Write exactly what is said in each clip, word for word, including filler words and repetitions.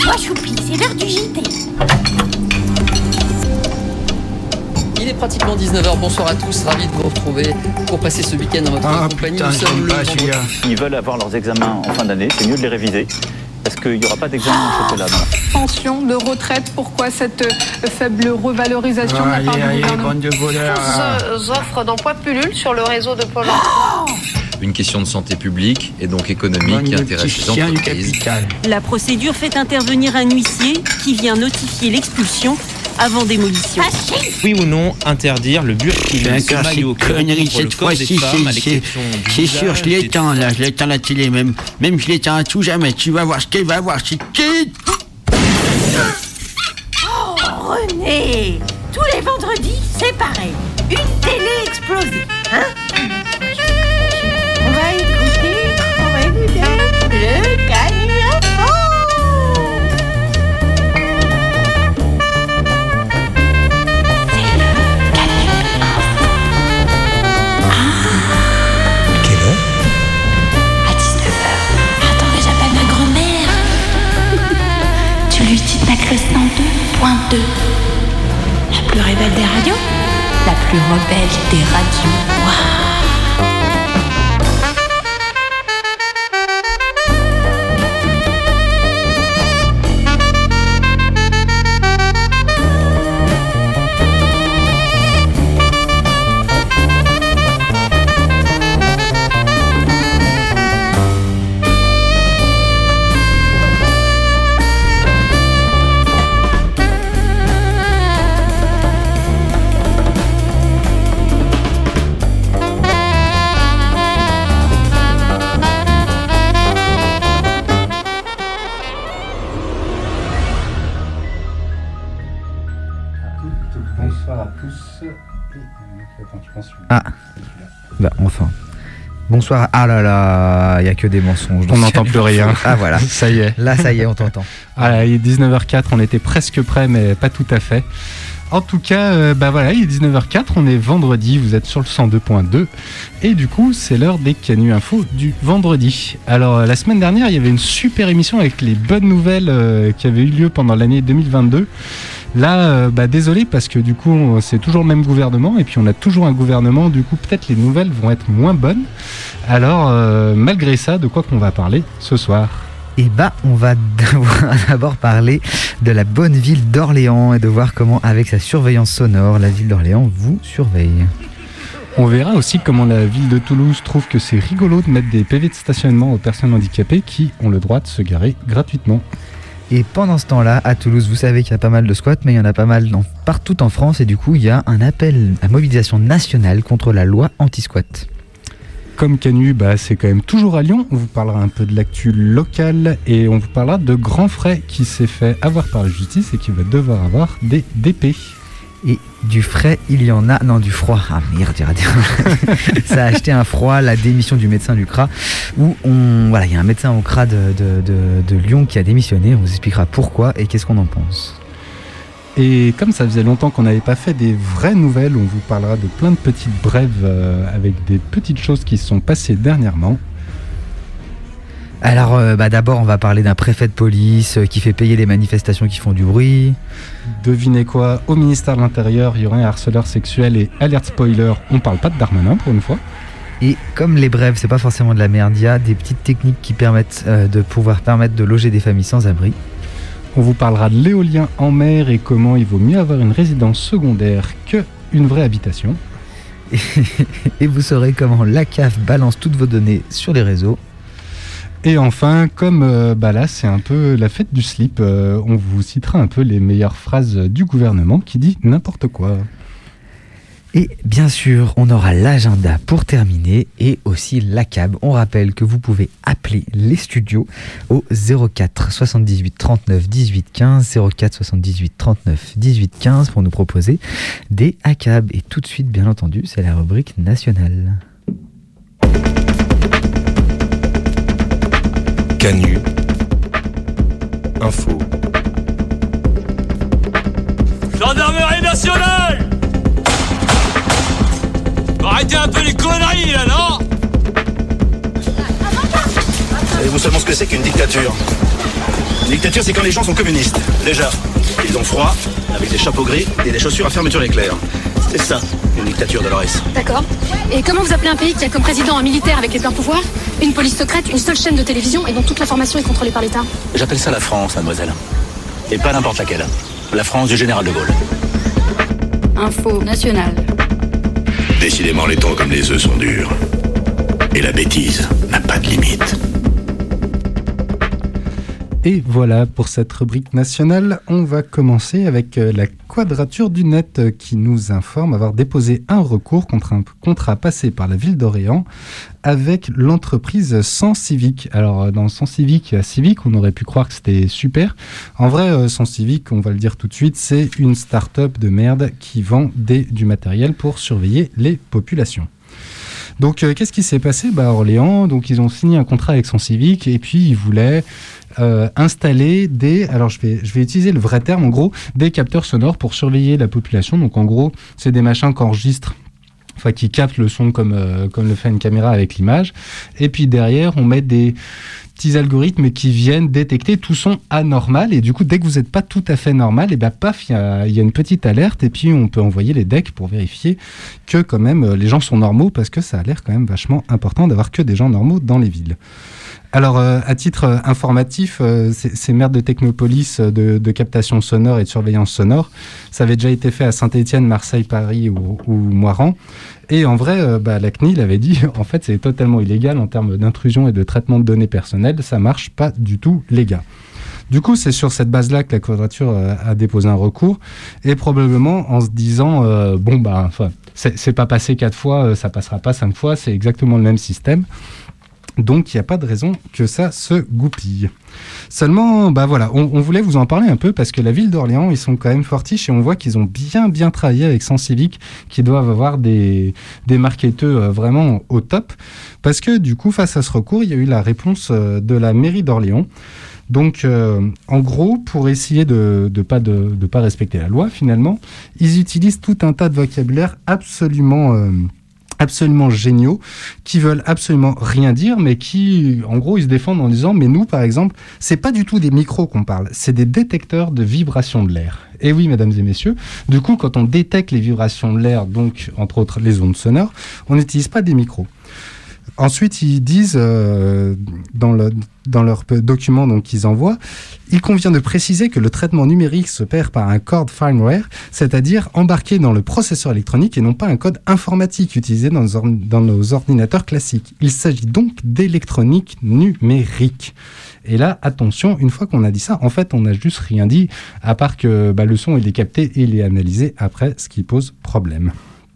Calme-toi, Choupi, c'est l'heure du J T. Il est pratiquement dix-neuf heures, bonsoir à tous, ravi de vous retrouver pour passer ce week-end en votre ah, compagnie. Putain, Nous sommes le vendredi. S'ils veulent avoir leurs examens en fin d'année, c'est mieux de les réviser. Parce qu'il n'y aura pas d'examen en chocolat. Pension de retraite, pourquoi cette euh, faible revalorisation ah, de la part allez, du allez, gouvernement? bande de voleurs. Fausses offres d'emploi pullulent sur le réseau de Pôle emploi. Une question de santé publique et donc économique qui intéresse les entreprises. La procédure fait intervenir un huissier qui vient notifier l'expulsion avant démolition. Oui ou non interdire le burkini, ce maillot qui recouvre le corps des femmes à l'exception du C'est sûr, je l'éteins là, je l'éteins la télé même. Même je l'éteins à tout jamais. Tu vas voir ce qu'elle va voir. C'est qui? Oh, René, tous les vendredis, c'est pareil. Une télé explosée, hein? On va écouter, on va écouter le Canu Info. C'est le Canu Info. Ah. Quelle heure? À dix-neuf heures. Attendez, j'appelle ma grand-mère. Tu lui dis de mettre le cent deux point deux. La plus rebelle des radios. La plus rebelle des radios. Waouh. Bonsoir à tous. Attends, je pense. Ah, bah enfin. Bonsoir. Ah là là, il n'y a que des mensonges. On n'entend plus rien. Ah voilà. Ça y est. Là, ça y est, on t'entend. Ah, il est dix-neuf heures quatre, on était presque prêts, mais pas tout à fait. En tout cas, euh, bah voilà, il est dix-neuf heures quatre, on est vendredi, vous êtes sur le cent deux point deux. Et du coup, c'est l'heure des Canu Info du vendredi. Alors, euh, la semaine dernière, il y avait une super émission avec les bonnes nouvelles euh, qui avaient eu lieu pendant l'année deux mille vingt-deux. Là, euh, bah, désolé parce que du coup, c'est toujours le même gouvernement et puis on a toujours un gouvernement. Du coup, peut-être les nouvelles vont être moins bonnes. Alors, euh, malgré ça, de quoi qu'on va parler ce soir? Et bah, on va d'abord parler de la bonne ville d'Orléans et de voir comment, avec sa surveillance sonore, la ville d'Orléans vous surveille. On verra aussi comment la ville de Toulouse trouve que c'est rigolo de mettre des P V de stationnement aux personnes handicapées qui ont le droit de se garer gratuitement. Et pendant ce temps-là, à Toulouse, vous savez qu'il y a pas mal de squats, mais il y en a pas mal dans, partout en France. Et du coup, il y a un appel à mobilisation nationale contre la loi anti-squat. Comme Canu, bah, c'est quand même toujours à Lyon. On vous parlera un peu de l'actu locale et on vous parlera de Grand Frais qui s'est fait avoir par la justice et qui va devoir avoir des D P. Et du frais, il y en a... Non, du froid. Ah merde, j'ai raté. Ça a acheté un froid, la démission du médecin du C R A, où on... Voilà, il y a un médecin au C R A de, de, de, de Lyon qui a démissionné. On vous expliquera pourquoi et qu'est-ce qu'on en pense. Et comme ça faisait longtemps qu'on n'avait pas fait des vraies nouvelles, on vous parlera de plein de petites brèves euh, avec des petites choses qui se sont passées dernièrement. Alors euh, bah d'abord on va parler d'un préfet de police euh, qui fait payer les manifestations qui font du bruit. Devinez quoi, au ministère de l'Intérieur il y aurait un harceleur sexuel et alerte spoiler, on parle pas de Darmanin pour une fois. Et comme les brèves c'est pas forcément de la merde, il y a des petites techniques qui permettent euh, de pouvoir permettre de loger des familles sans abri. On vous parlera de l'éolien en mer et comment il vaut mieux avoir une résidence secondaire qu'une vraie habitation. Et, et vous saurez comment la C A F balance toutes vos données sur les réseaux. Et enfin, comme euh, bah là c'est un peu la fête du slip, euh, on vous citera un peu les meilleures phrases du gouvernement qui dit n'importe quoi. Et bien sûr, on aura l'agenda pour terminer et aussi l'A C A B. On rappelle que vous pouvez appeler les studios au zéro quatre soixante-dix-huit trente-neuf dix-huit quinze, zéro quatre soixante-dix-huit trente-neuf dix-huit quinze pour nous proposer des A C A B. Et tout de suite, bien entendu, c'est la rubrique nationale. Canu Info. Gendarmerie nationale! Arrêtez un peu les conneries là, non? Savez-vous seulement ce que c'est qu'une dictature? Une dictature, c'est quand les gens sont communistes. Déjà, ils ont froid, avec des chapeaux gris et des chaussures à fermeture éclair. C'est ça, une dictature, Dolores. D'accord. Et comment vous appelez un pays qui a comme président un militaire avec les pleins pouvoirs, une police secrète, une seule chaîne de télévision et dont toute l'information est contrôlée par l'État? J'appelle ça la France, mademoiselle. Et pas n'importe laquelle. La France du général de Gaulle. Info nationale. Décidément, les temps comme les œufs sont durs. Et la bêtise n'a pas de limite. Et voilà pour cette rubrique nationale. On va commencer avec la Quadrature du Net qui nous informe avoir déposé un recours contre un contrat passé par la ville d'Orléans avec l'entreprise Sens Civic. Alors dans Sens Civic, Civic, on aurait pu croire que c'était super. En vrai, Sens Civic, on va le dire tout de suite, c'est une start-up de merde qui vend des, du matériel pour surveiller les populations. Donc euh, qu'est-ce qui s'est passé bah, à Orléans, donc ils ont signé un contrat avec Sens Civic et puis ils voulaient euh, installer des, alors je vais, je vais utiliser le vrai terme en gros, des capteurs sonores pour surveiller la population. Donc en gros, c'est des machins qui enregistrent, enfin qui captent le son comme, euh, comme le fait une caméra avec l'image. Et puis derrière, on met des petits algorithmes qui viennent détecter tout son anormal. Et du coup, dès que vous n'êtes pas tout à fait normal, et ben paf, il y a, y a une petite alerte. Et puis, on peut envoyer les decks pour vérifier que quand même les gens sont normaux, parce que ça a l'air quand même vachement important d'avoir que des gens normaux dans les villes. Alors, euh, à titre euh, informatif, euh, ces, ces merdes de Technopolis euh, de, de captation sonore et de surveillance sonore, ça avait déjà été fait à Saint-Étienne, Marseille, Paris ou, ou Moiran. Et en vrai, euh, bah, la C N I L avait dit, en fait, c'est totalement illégal en termes d'intrusion et de traitement de données personnelles. Ça marche pas du tout, les gars. Du coup, c'est sur cette base-là que la Quadrature euh, a déposé un recours, et probablement en se disant, euh, bon, bah, enfin, c'est, c'est pas passé quatre fois, euh, ça passera pas cinq fois, c'est exactement le même système. Donc, il n'y a pas de raison que ça se goupille. Seulement, bah voilà, on, on voulait vous en parler un peu parce que la ville d'Orléans, ils sont quand même fortiches et on voit qu'ils ont bien, bien travaillé avec Sens Civic, qui doivent avoir des, des marketeurs vraiment au top. Parce que du coup, face à ce recours, il y a eu la réponse de la mairie d'Orléans. Donc, euh, en gros, pour essayer de ne pas, de, de pas respecter la loi, finalement, ils utilisent tout un tas de vocabulaire absolument... Euh, absolument géniaux, qui veulent absolument rien dire, mais qui, en gros, ils se défendent en disant, mais nous, par exemple, c'est pas du tout des micros qu'on parle, c'est des détecteurs de vibrations de l'air. Et oui, mesdames et messieurs, du coup, quand on détecte les vibrations de l'air, donc, entre autres, les ondes sonores, on n'utilise pas des micros. Ensuite, ils disent, euh, dans, le, dans leur document donc, qu'ils envoient, il convient de préciser que le traitement numérique s'opère par un code firmware, c'est-à-dire embarqué dans le processeur électronique et non pas un code informatique utilisé dans nos, or- dans nos ordinateurs classiques. Il s'agit donc d'électronique numérique. Et là, attention, une fois qu'on a dit ça, en fait, on n'a juste rien dit, à part que bah, le son, il est capté et il est analysé après, ce qui pose problème.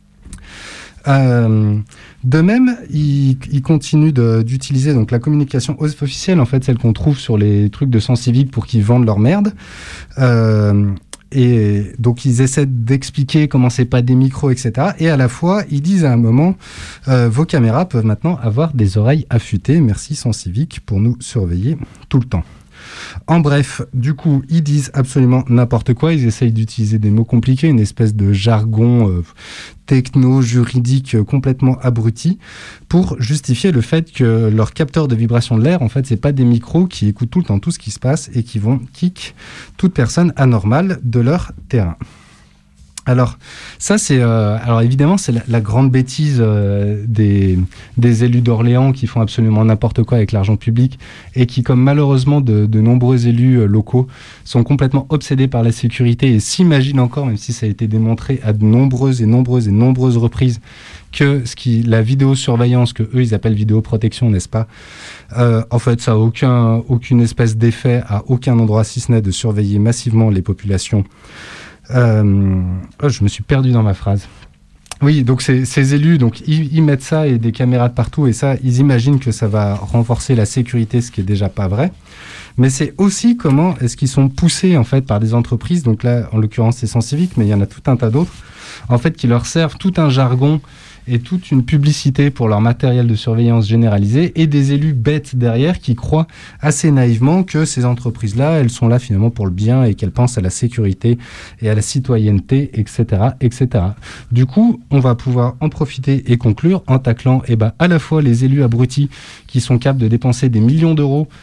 Euh, de même, ils il continuent de, d'utiliser donc la communication officielle, en fait, celle qu'on trouve sur les trucs de Sens Civic pour qu'ils vendent leur merde. Euh, et donc, ils essaient d'expliquer comment c'est pas des micros, et cetera. Et à la fois, ils disent à un moment, euh, vos caméras peuvent maintenant avoir des oreilles affûtées. Merci Sens Civic pour nous surveiller tout le temps. En bref, du coup, ils disent absolument n'importe quoi. Ils essayent d'utiliser des mots compliqués, une espèce de jargon euh, techno-juridique euh, complètement abruti pour justifier le fait que leurs capteurs de vibration de l'air, en fait, c'est pas des micros qui écoutent tout le temps tout ce qui se passe et qui vont kick toute personne anormale de leur terrain. Alors, ça, c'est... Euh, alors, évidemment, c'est la, la grande bêtise euh, des, des élus d'Orléans qui font absolument n'importe quoi avec l'argent public et qui, comme malheureusement de, de nombreux élus euh, locaux, sont complètement obsédés par la sécurité et s'imaginent encore, même si ça a été démontré à de nombreuses et nombreuses et nombreuses reprises, que ce qui, la vidéosurveillance, que eux, ils appellent vidéoprotection, n'est-ce pas ? euh, En fait, ça n'a aucun, aucune espèce d'effet à aucun endroit, si ce n'est de surveiller massivement les populations. Euh, oh, je me suis perdu dans ma phrase. Oui, donc ces, ces élus, donc ils, ils mettent ça et des caméras de partout et ça, ils imaginent que ça va renforcer la sécurité, ce qui est déjà pas vrai. Mais c'est aussi comment est-ce qu'ils sont poussés en fait par des entreprises. Donc là, en l'occurrence, c'est Sens Civic, mais il y en a tout un tas d'autres. En fait, qui leur servent tout un jargon et toute une publicité pour leur matériel de surveillance généralisé et des élus bêtes derrière qui croient assez naïvement que ces entreprises-là, elles sont là finalement pour le bien et qu'elles pensent à la sécurité et à la citoyenneté, et cetera, et cetera. Du coup, on va pouvoir en profiter et conclure en taclant eh ben, à la fois les élus abrutis qui sont capables de dépenser des millions d'euros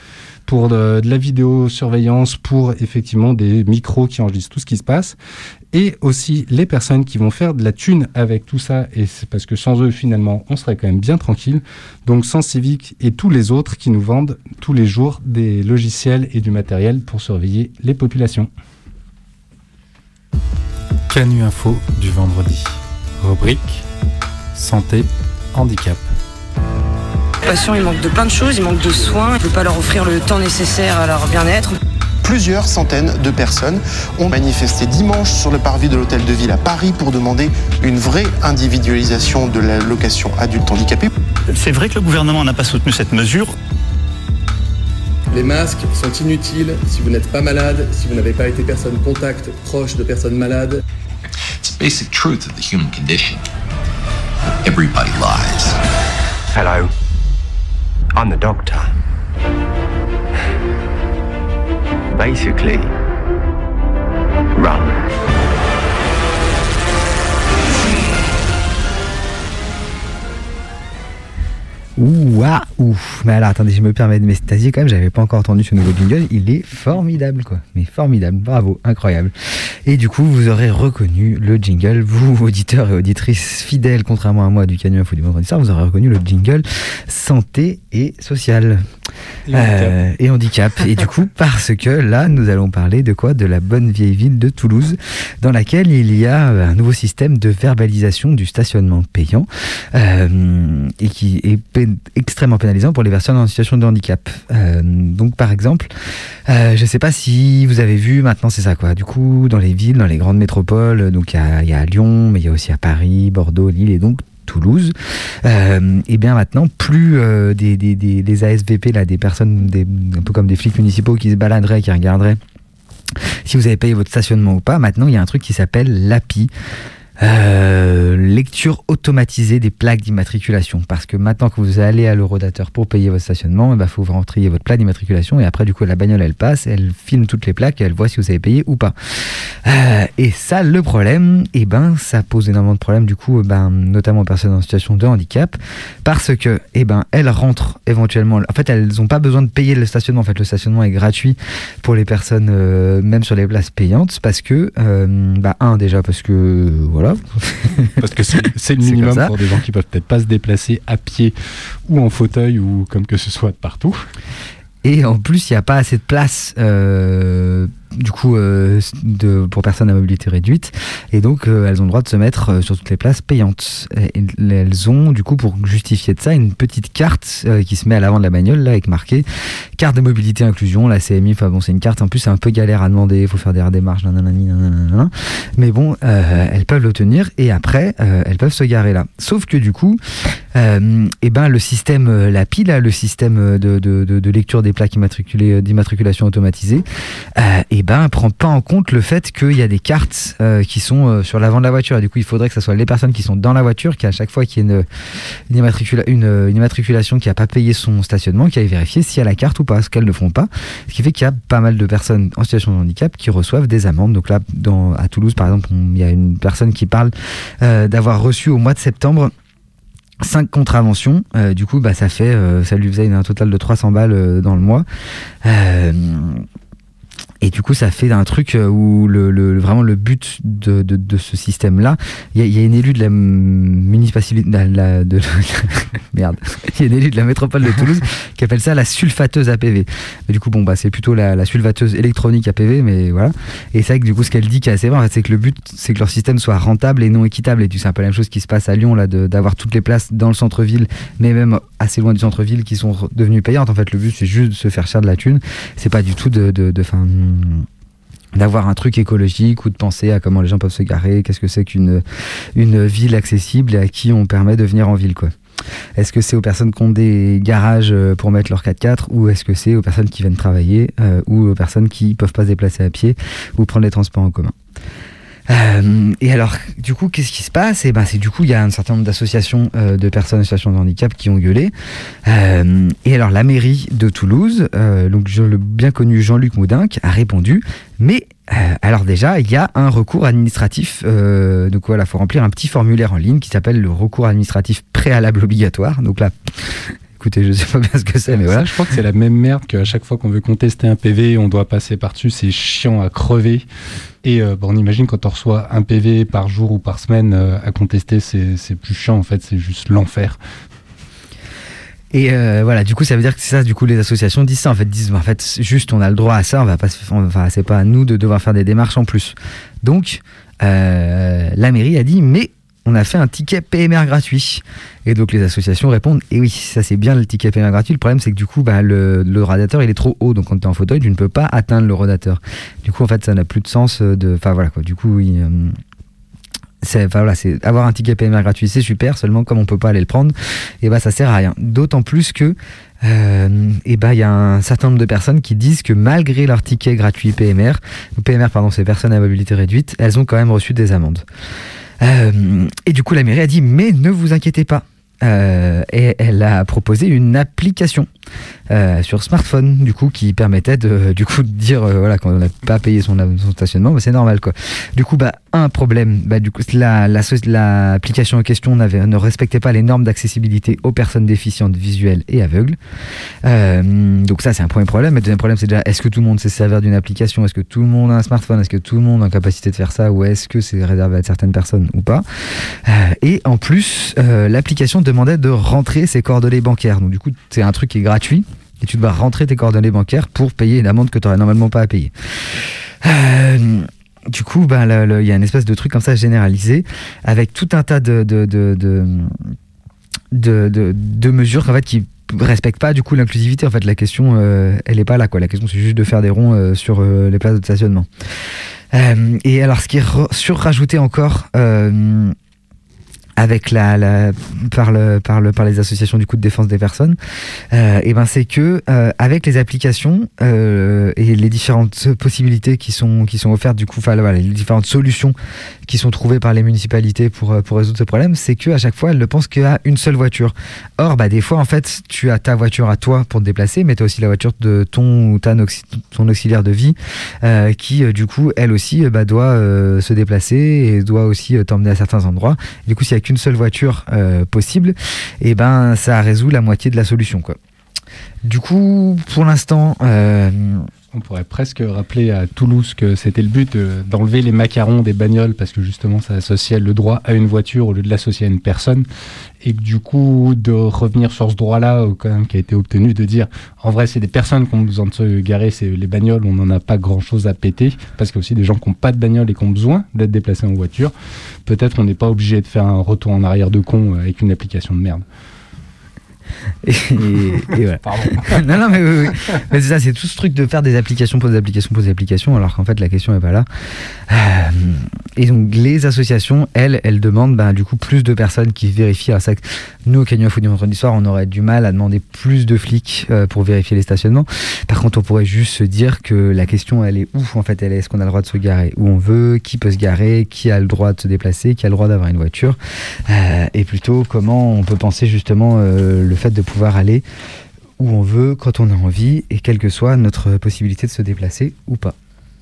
pour de, de la vidéosurveillance, pour effectivement des micros qui enregistrent tout ce qui se passe, et aussi les personnes qui vont faire de la thune avec tout ça, et c'est parce que sans eux, finalement, on serait quand même bien tranquille. Donc Sens Civique et tous les autres qui nous vendent tous les jours des logiciels et du matériel pour surveiller les populations. Canu Info du vendredi. Rubrique santé, handicap. Les patients, ils manquent de plein de choses, ils manquent de soins, on ne peut pas leur offrir le temps nécessaire à leur bien-être. Plusieurs centaines de personnes ont manifesté dimanche sur le parvis de l'Hôtel de Ville à Paris pour demander une vraie individualisation de la location adulte handicapé. C'est vrai que le gouvernement n'a pas soutenu cette mesure. Les masques sont inutiles si vous n'êtes pas malade, si vous n'avez pas été personne contact proche de personnes malades. It's the basic truth of the human condition. Everybody lies. Hello. I'm the doctor. Basically, run. Ouh, ah, ouf. Mais alors, attendez, je me permets de m'extasier quand même, j'avais pas encore entendu ce nouveau jingle, il est formidable, quoi. Mais formidable, bravo, incroyable. Et du coup, vous aurez reconnu le jingle, vous, auditeurs et auditrices fidèles, contrairement à moi, du Canu Info du vendredi soir, vous aurez reconnu le jingle santé et social. Et, euh, handicap. et handicap. Et du coup, parce que là, nous allons parler de quoi ? De la bonne vieille ville de Toulouse, dans laquelle il y a un nouveau système de verbalisation du stationnement payant, euh, et qui est extrêmement pénalisant pour les personnes en situation de handicap. Euh, donc par exemple, euh, je ne sais pas si vous avez vu, maintenant c'est ça quoi, du coup dans les villes, dans les grandes métropoles, donc il y, y a Lyon, mais il y a aussi à Paris, Bordeaux, Lille et donc Toulouse, euh, et bien maintenant plus euh, des, des, des, des A S V P, là, des personnes des, un peu comme des flics municipaux qui se baladeraient, qui regarderaient si vous avez payé votre stationnement ou pas. Maintenant il y a un truc qui s'appelle l'A P I. Euh, lecture automatisée des plaques d'immatriculation, parce que maintenant que vous allez à l'Eurodateur pour payer votre stationnement, il bah, faut vous rentrer votre plaque d'immatriculation et après du coup la bagnole elle passe, elle filme toutes les plaques et elle voit si vous avez payé ou pas. Euh, et ça, le problème, et eh ben ça pose énormément de problèmes du coup, ben, notamment aux personnes en situation de handicap, parce que eh ben elles rentrent éventuellement, en fait elles n'ont pas besoin de payer le stationnement, en fait le stationnement est gratuit pour les personnes euh, même sur les places payantes, parce que euh, bah un déjà parce que voilà. Parce que c'est, c'est le minimum c'est pour des gens qui peuvent peut-être pas se déplacer à pied ou en fauteuil ou comme que ce soit de partout. Et en plus, il n'y a pas assez de place euh, du coup euh, de, pour personnes à mobilité réduite, et donc euh, elles ont le droit de se mettre euh, sur toutes les places payantes. Et, et elles ont du coup, pour justifier de ça, une petite carte euh, qui se met à l'avant de la bagnole là, avec marqué carte de mobilité inclusion, la C M I. Enfin bon, c'est une carte, en plus c'est un peu galère à demander, il faut faire des redémarches, nananani, nanana, mais bon, euh, elles peuvent l'obtenir et après euh, elles peuvent se garer là. Sauf que du coup, euh, et ben le système euh, l'A P I là, le système de, de, de, de lecture des plaques immatriculées, d'immatriculation automatisée, euh, et ben prend pas en compte le fait qu'il y a des cartes euh, qui sont euh, sur l'avant de la voiture, et du coup il faudrait que ce soit les personnes qui sont dans la voiture qui, à chaque fois qu'il y a une, une, immatricula- une, une immatriculation qui a pas payé son stationnement, qui aille vérifier s'il y a la carte ou pas, ce qu'elles ne font pas, ce qui fait qu'il y a pas mal de personnes en situation de handicap qui reçoivent des amendes. Donc là dans, à Toulouse par exemple, il y a une personne qui parle euh, d'avoir reçu au mois de septembre cinq contraventions, euh, du coup bah, ça fait euh, ça lui faisait un total de trois cents balles euh, dans le mois, euh, et du coup ça fait un truc où le, le, vraiment le but de, de, de ce système là, il y, y a une élue de la municipalité de la, de la, merde il y a une élue de la métropole de Toulouse qui appelle ça la sulfateuse A P V, mais du coup bon bah c'est plutôt la, la sulfateuse électronique A P V, mais voilà. Et c'est vrai que du coup ce qu'elle dit qui est assez vrai en fait, c'est que le but c'est que leur système soit rentable et non équitable, et c'est un peu la même chose qui se passe à Lyon là, de, d'avoir toutes les places dans le centre-ville mais même assez loin du centre-ville qui sont devenues payantes. En fait le but c'est juste de se faire faire de la thune, c'est pas du tout de, de, de fin, d'avoir un truc écologique ou de penser à comment les gens peuvent se garer, qu'est-ce que c'est qu'une une ville accessible et à qui on permet de venir en ville quoi. Est-ce que c'est aux personnes qui ont des garages pour mettre leur quatre-quatre, ou est-ce que c'est aux personnes qui viennent travailler, euh, ou aux personnes qui peuvent pas se déplacer à pied ou prendre les transports en commun? Euh, et alors, du coup, qu'est-ce qui se passe? Et ben, c'est du coup, il y a un certain nombre d'associations euh, de personnes en situation de handicap qui ont gueulé. Euh, et alors, la mairie de Toulouse, euh, donc le bien connu Jean-Luc Moudinque, a répondu. Mais euh, alors déjà, il y a un recours administratif. Euh, donc voilà, il faut remplir un petit formulaire en ligne qui s'appelle le recours administratif préalable obligatoire. Donc là, écoutez, je sais pas bien ce que c'est, mais voilà. Ça, je crois que c'est la même merde qu'à chaque fois qu'on veut contester un P V, on doit passer par-dessus, c'est chiant à crever. Et euh, bon, on imagine quand on reçoit un P V par jour ou par semaine euh, à contester, c'est, c'est plus chiant en fait, c'est juste l'enfer. Et euh, voilà, du coup, ça veut dire que c'est ça. Du coup, les associations disent ça. En fait, disent en fait, juste, on a le droit à ça. On va pas, on, enfin, c'est pas à nous de devoir faire des démarches en plus. Donc, euh, la mairie a dit, mais on a fait un ticket P M R gratuit. Et donc, les associations répondent, et oui, ça c'est bien le ticket P M R gratuit. Le problème, c'est que du coup, bah, le, le radiateur, il est trop haut. Donc, quand tu es en fauteuil, tu ne peux pas atteindre le radiateur. Du coup, en fait, ça n'a plus de sens de. Enfin, voilà quoi. Du coup, il. Euh, C'est, enfin, voilà, c'est, avoir un ticket P M R gratuit, c'est super, seulement comme on peut pas aller le prendre, et bah, ça sert à rien. D'autant plus que euh, et bah, il y a un certain nombre de personnes qui disent que malgré leur ticket gratuit P M R, P M R pardon, c'est personnes à mobilité réduite, elles ont quand même reçu des amendes. Euh, et du coup, la mairie a dit, mais ne vous inquiétez pas. Euh, et elle a proposé une application euh, sur smartphone du coup qui permettait de du coup de dire euh, voilà quand on n'a pas payé son, son stationnement, bah, c'est normal quoi. Du coup bah un problème, bah du coup la, la, la l'application en question n'avait ne respectait pas les normes d'accessibilité aux personnes déficientes visuelles et aveugles. Euh, donc ça c'est un premier problème. Et le deuxième problème c'est déjà est-ce que tout le monde sait se servir d'une application, est-ce que tout le monde a un smartphone, est-ce que tout le monde a la capacité de faire ça ou est-ce que c'est réservé à certaines personnes ou pas. Euh, et en plus euh, l'application demandait de rentrer ses coordonnées bancaires. Donc du coup, c'est un truc qui est gratuit et tu dois rentrer tes coordonnées bancaires pour payer une amende que tu n'aurais normalement pas à payer. Euh, du coup, ben, il y a une espèce de truc comme ça généralisé avec tout un tas de, de, de, de, de, de, de mesures en fait, qui respectent pas du coup l'inclusivité. En fait, la question, euh, elle n'est pas là. Quoi. La question, c'est juste de faire des ronds euh, sur euh, les places de stationnement. Euh, et alors, ce qui est re- surrajouté encore... Euh, avec la, la par le par le par les associations du coup de défense des personnes, euh, et ben c'est que euh, avec les applications euh, et les différentes possibilités qui sont qui sont offertes du coup, enfin voilà, les différentes solutions qui sont trouvées par les municipalités pour pour résoudre ce problème, c'est que à chaque fois elles ne pensent qu'à une seule voiture. Or bah des fois en fait tu as ta voiture à toi pour te déplacer, mais tu as aussi la voiture de ton ou ta noxi- ton auxiliaire de vie euh, qui euh, du coup elle aussi bah, doit euh, se déplacer et doit aussi euh, t'emmener à certains endroits. Du coup s'il y a qu'une seule voiture euh, possible, et ben ça résout la moitié de la solution quoi. Du coup pour l'instant euh... on pourrait presque rappeler à Toulouse que c'était le but de, d'enlever les macarons des bagnoles parce que justement ça associait le droit à une voiture au lieu de l'associer à une personne, et que du coup de revenir sur ce droit-là quand même, qui a été obtenu, de dire en vrai c'est des personnes qui ont besoin de se garer, c'est les bagnoles, on n'en a pas grand-chose à péter parce qu'il y a aussi des gens qui n'ont pas de bagnole et qui ont besoin d'être déplacés en voiture. Peut-être on n'est pas obligé de faire un retour en arrière de con avec une application de merde. Et, et, et voilà. Pardon. non, non, mais oui, oui. Mais c'est ça, c'est tout ce truc de faire des applications pour des applications pour des applications, alors qu'en fait la question n'est pas là. Euh, et donc les associations, elles, elles demandent ben, du coup plus de personnes qui vérifient. Alors, c'est vrai que nous, au Canu Info du vendredi soir, on aurait du mal à demander plus de flics euh, pour vérifier les stationnements. Par contre, on pourrait juste se dire que la question, elle est où en fait, elle est, est-ce qu'on a le droit de se garer où on veut, qui peut se garer, qui a le droit de se déplacer, qui a le droit d'avoir une voiture, euh, et plutôt comment on peut penser justement euh, le fait de pouvoir aller où on veut, quand on a envie, et quelle que soit notre possibilité de se déplacer ou pas.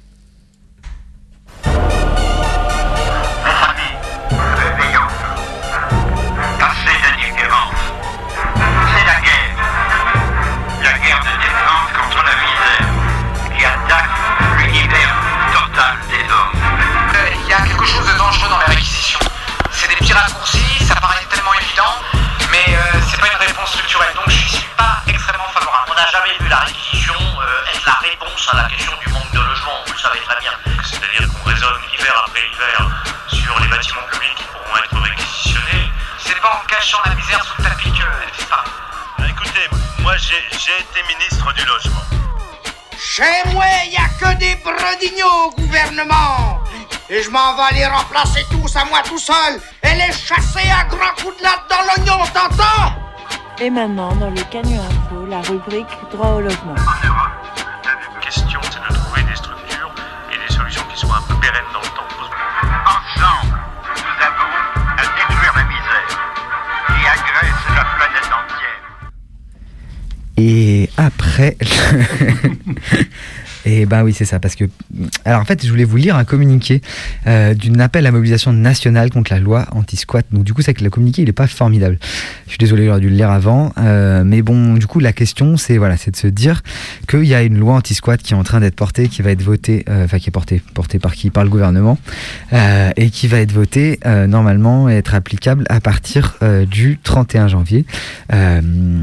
Structurelle, donc je suis pas extrêmement favorable. On n'a jamais vu la réquisition euh, être la réponse à la question du manque de logement, vous le savez très bien. C'est-à-dire qu'on raisonne hiver après hiver sur les bâtiments publics qui pourront être réquisitionnés. C'est pas en cachant la misère sous le tapis que, n'est-ce pas? Écoutez, moi j'ai, j'ai été ministre du logement. Chez moi, il n'y a que des brodignaux au gouvernement. Et je m'en vais les remplacer tous à moi tout seul et les chasser à grands coups de latte dans l'oignon, t'entends? Et maintenant, dans le Canu Info, la rubrique droit au logement. La question, c'est de trouver des structures et des solutions qui soient un peu pérennes dans le temps. Ensemble, nous avons à détruire la misère qui agresse la planète entière. Et après, Et ben oui, c'est ça. Parce que, alors en fait, je voulais vous lire un communiqué euh, d'un appel à mobilisation nationale contre la loi anti-squat. Donc du coup, c'est que le communiqué, il n'est pas formidable. Je suis désolé, j'aurais dû le lire avant. Euh, mais bon, du coup, la question, c'est voilà, c'est de se dire qu'il y a une loi anti-squat qui est en train d'être portée, qui va être votée, euh, enfin qui est portée, portée par qui? Par le gouvernement, euh, et qui va être votée euh, normalement et être applicable à partir euh, du trente et un janvier. Euh,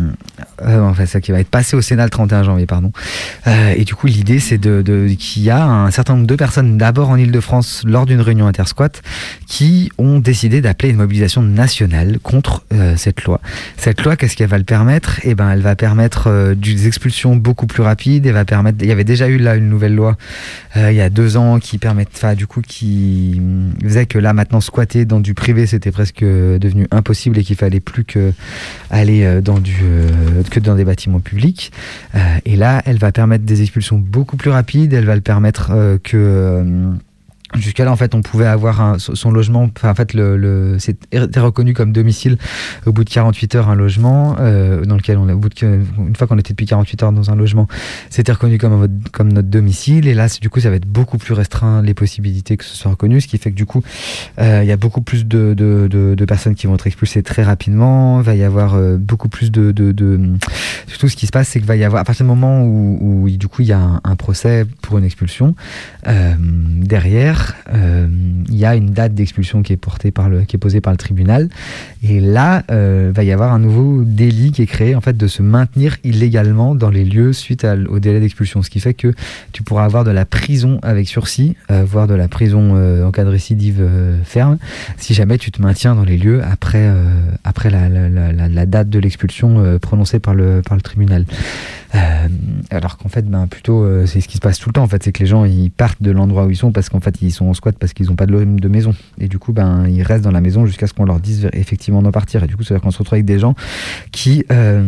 euh, enfin, ça qui va être passé au Sénat le trente et un janvier, pardon. Euh, et du coup, l'idée, c'est de, de, qu'il y a un certain nombre de personnes, d'abord en Ile-de-France, lors d'une réunion intersquat, qui ont décidé d'appeler une mobilisation nationale contre euh, cette loi. Cette loi, qu'est-ce qu'elle va le permettre? Eh ben, elle va permettre euh, des expulsions beaucoup plus rapides. Elle va permettre. Il y avait déjà eu là une nouvelle loi euh, il y a deux ans qui permet, enfin, du coup, qui faisait que là maintenant squatter dans du privé, c'était presque devenu impossible et qu'il fallait plus que aller dans du euh, que dans des bâtiments publics. Euh, et là, elle va permettre des expulsions beaucoup plus rapides. Elle va le permettre euh, que euh, jusqu'à là, en fait, on pouvait avoir un, son logement. Enfin, en fait, le, le, c'était reconnu comme domicile au bout de quarante-huit heures, un logement euh, dans lequel on, au bout de, une fois qu'on était depuis quarante-huit heures dans un logement, c'était reconnu comme, un, comme notre domicile. Et là, du coup, ça va être beaucoup plus restreint les possibilités que ce soit reconnu, ce qui fait que du coup, euh, il y a beaucoup plus de, de, de, de personnes qui vont être expulsées très rapidement. Il va y avoir euh, beaucoup plus de, de, de, surtout, ce qui se passe, c'est qu'il va y avoir à partir du moment où, où du coup, il y a un, un procès pour une expulsion euh, derrière. Il euh, y a une date d'expulsion qui est portée par le, qui est posée par le tribunal, et là euh, va y avoir un nouveau délit qui est créé en fait de se maintenir illégalement dans les lieux suite à, au délai d'expulsion, ce qui fait que tu pourras avoir de la prison avec sursis, euh, voire de la prison euh, en cas de récidive euh, ferme, si jamais tu te maintiens dans les lieux après euh, après la, la, la, la date de l'expulsion euh, prononcée par le par le tribunal. Euh, alors qu'en fait, ben plutôt, euh, c'est ce qui se passe tout le temps. En fait, c'est que les gens ils partent de l'endroit où ils sont parce qu'en fait ils sont en squat parce qu'ils n'ont pas de, de maison. Et du coup, ben ils restent dans la maison jusqu'à ce qu'on leur dise effectivement d'en partir. Et du coup, ça veut dire qu'on se retrouve avec des gens qui euh,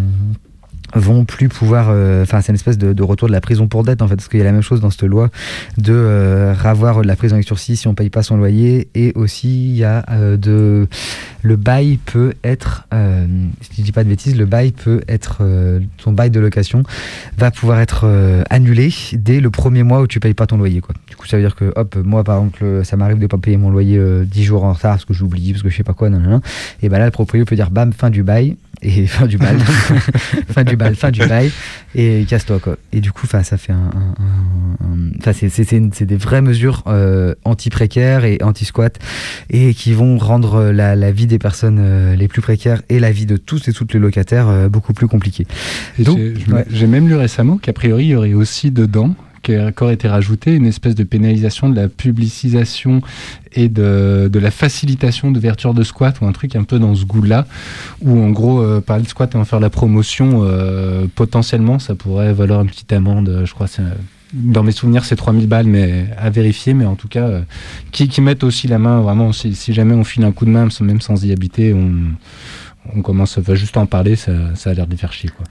vont plus pouvoir, enfin euh, c'est une espèce de, de retour de la prison pour dette en fait, parce qu'il y a la même chose dans cette loi de euh, avoir de la prison avec sursis si on paye pas son loyer, et aussi il y a euh, de le bail peut être, euh, si je dis pas de bêtises, le bail peut être, euh, ton bail de location va pouvoir être euh, annulé dès le premier mois où tu payes pas ton loyer quoi. Du coup ça veut dire que hop, moi par exemple ça m'arrive de pas payer mon loyer euh, dix jours en retard parce que j'oublie, parce que je sais pas quoi, nan, nan, nan. Et ben là le propriétaire peut dire bam, fin du bail. Et fin du bal, fin du bal, fin du bail, et casse-toi quoi. Et du coup, enfin, ça fait un, enfin, c'est, c'est, c'est, c'est des vraies mesures euh, anti-précaires et anti-squat, et qui vont rendre la, la vie des personnes euh, les plus précaires et la vie de tous et toutes les locataires euh, beaucoup plus compliquée. Donc, j'ai, ouais. j'ai même lu récemment qu'a priori il y aurait aussi dedans, qui a encore été rajouté, une espèce de pénalisation de la publicisation et de, de la facilitation d'ouverture de squat, ou un truc un peu dans ce goût-là, où en gros, euh, parler de squat et en faire la promotion, euh, potentiellement, ça pourrait valoir une petite amende, je crois, c'est, dans mes souvenirs, c'est trois mille balles, mais à vérifier, mais en tout cas, euh, qui, qui mettent aussi la main, vraiment, si, si jamais on file un coup de main, même sans y habiter, on, on commence enfin, juste à en parler, ça, ça a l'air de les faire chier, quoi.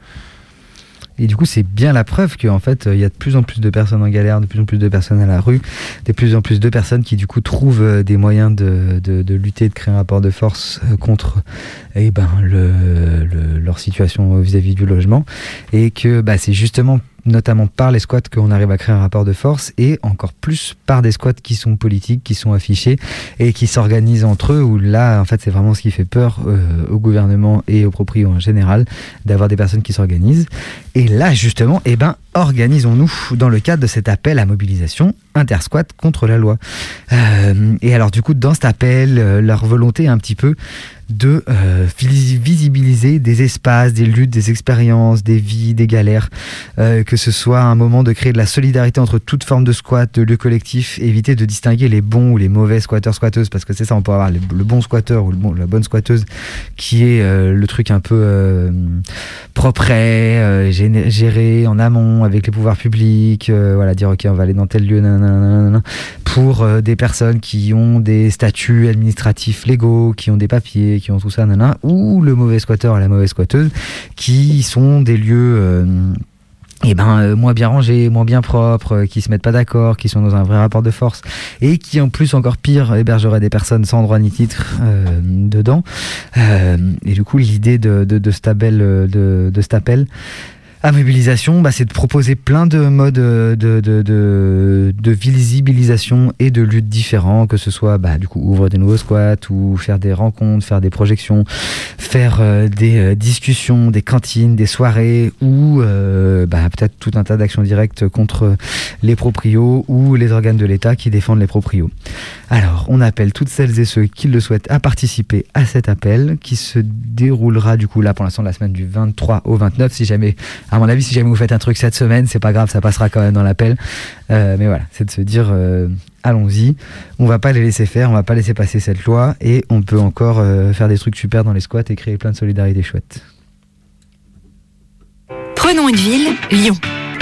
Et du coup, c'est bien la preuve qu'en fait, il y a de plus en plus de personnes en galère, de plus en plus de personnes à la rue, de plus en plus de personnes qui, du coup, trouvent des moyens de, de, de lutter, de créer un rapport de force contre eh ben, le, le, leur situation vis-à-vis du logement. Et que bah, c'est justement notamment par les squats qu'on arrive à créer un rapport de force, et encore plus par des squats qui sont politiques, qui sont affichés et qui s'organisent entre eux, où là en fait c'est vraiment ce qui fait peur euh, au gouvernement et aux proprios en général, d'avoir des personnes qui s'organisent. Et là justement, eh ben, organisons-nous dans le cadre de cet appel à mobilisation intersquat contre la loi. Euh, et alors du coup dans cet appel, euh, leur volonté est un petit peu de euh, visibiliser des espaces, des luttes, des expériences, des vies, des galères, euh, que ce soit un moment de créer de la solidarité entre toutes formes de squat, de lieux collectifs, éviter de distinguer les bons ou les mauvais squatteurs, squatteuses, parce que c'est ça, on peut avoir le, le bon squatteur ou le bon, la bonne squatteuse qui est euh, le truc un peu euh, propre, euh, géré en amont avec les pouvoirs publics, euh, voilà, dire ok on va aller dans tel lieu, nanana, pour euh, des personnes qui ont des statuts administratifs légaux, qui ont des papiers, qui ont tout ça, nanana, ou le mauvais squatteur et la mauvaise squatteuse, qui sont des lieux euh, eh ben, euh, moins bien rangés, moins bien propres, euh, qui se mettent pas d'accord, qui sont dans un vrai rapport de force, et qui en plus, encore pire, hébergeraient des personnes sans droit ni titre euh, dedans. Euh, et du coup, l'idée de, de, de cet appel, de, de cet appel à mobilisation, bah, c'est de proposer plein de modes de, de, de, de visibilisation et de lutte différents, que ce soit bah, du coup ouvrir des nouveaux squats ou faire des rencontres, faire des projections, faire euh, des euh, discussions, des cantines, des soirées ou euh, bah, peut-être tout un tas d'actions directes contre les proprios ou les organes de l'État qui défendent les proprios. Alors, on appelle toutes celles et ceux qui le souhaitent à participer à cet appel qui se déroulera du coup là pour l'instant la semaine du vingt-trois au vingt-neuf. Si jamais, à mon avis, si jamais vous faites un truc cette semaine, c'est pas grave, ça passera quand même dans l'appel. Euh, mais voilà, c'est de se dire euh, allons-y, on va pas les laisser faire, on va pas laisser passer cette loi et on peut encore euh, faire des trucs super dans les squats et créer plein de solidarité chouette. Prenons une ville, Lyon.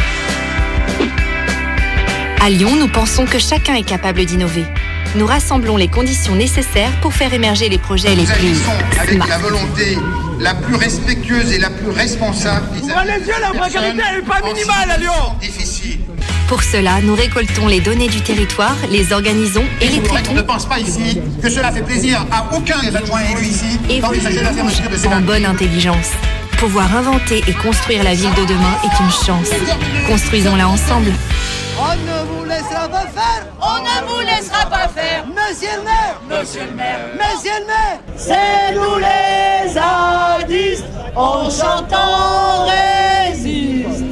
À Lyon, nous pensons que chacun est capable d'innover. Nous rassemblons les conditions nécessaires pour faire émerger les projets les plus avec smart. la volonté la plus respectueuse et la plus responsable. Ouvrez les yeux, la précarité n'est pas minimale à Lyon. Difficile. Pour cela, nous récoltons les données du territoire, les organisons et les traitons. On ne pense pas ici que cela fait plaisir à aucun des adjoints élus ici et d'envisager la fermeture de ces en bonne intelligence. Pouvoir inventer et construire la ville de demain est une chance. Construisons-la ensemble. On ne vous laissera pas faire. On ne vous laissera pas faire. Monsieur le maire. Monsieur le maire. Monsieur le maire. C'est nous les zadistes. On chante, on résiste.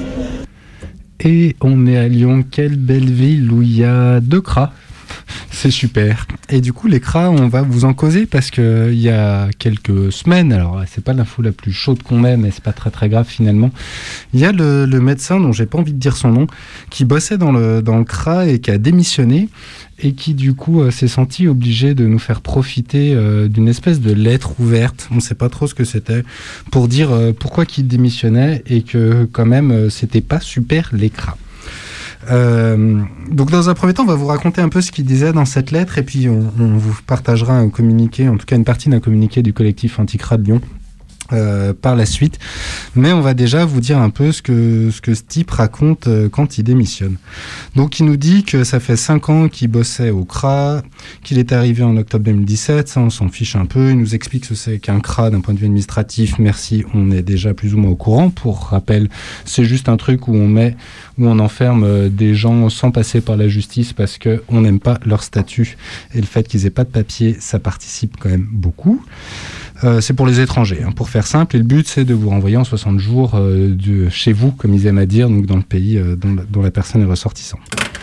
Et on est à Lyon, quelle belle ville où il y a deux cras. C'est super. Et du coup, les cras, on va vous en causer parce qu'il y a quelques semaines, alors c'est pas l'info la plus chaude qu'on ait, mais c'est pas très très grave finalement. Il y a le, le médecin dont j'ai pas envie de dire son nom, qui bossait dans le, dans le C R A et qui a démissionné et qui du coup euh, s'est senti obligé de nous faire profiter euh, d'une espèce de lettre ouverte, on sait pas trop ce que c'était, pour dire euh, pourquoi qu'il démissionnait et que quand même euh, c'était pas super les C R A. Euh, donc dans un premier temps on va vous raconter un peu ce qu'il disait dans cette lettre et puis on, on vous partagera un communiqué, en tout cas une partie d'un communiqué du collectif Anti-C R A de Lyon euh, par la suite, mais on va déjà vous dire un peu ce que, ce que ce type raconte euh, quand il démissionne. Donc il nous dit que ça fait cinq ans qu'il bossait au C R A, qu'il est arrivé en octobre deux mille dix-sept, ça on s'en fiche un peu, il nous explique ce que c'est qu'un C R A d'un point de vue administratif, merci, on est déjà plus ou moins au courant. Pour rappel, c'est juste un truc où on met où on enferme des gens sans passer par la justice parce qu'on n'aime pas leur statut et le fait qu'ils aient pas de papier, ça participe quand même beaucoup. Euh, c'est pour les étrangers, hein, pour faire simple, et le but c'est de vous renvoyer en soixante jours euh, de chez vous, comme ils aiment à dire, donc dans le pays euh, dont, la, dont la personne est ressortissante.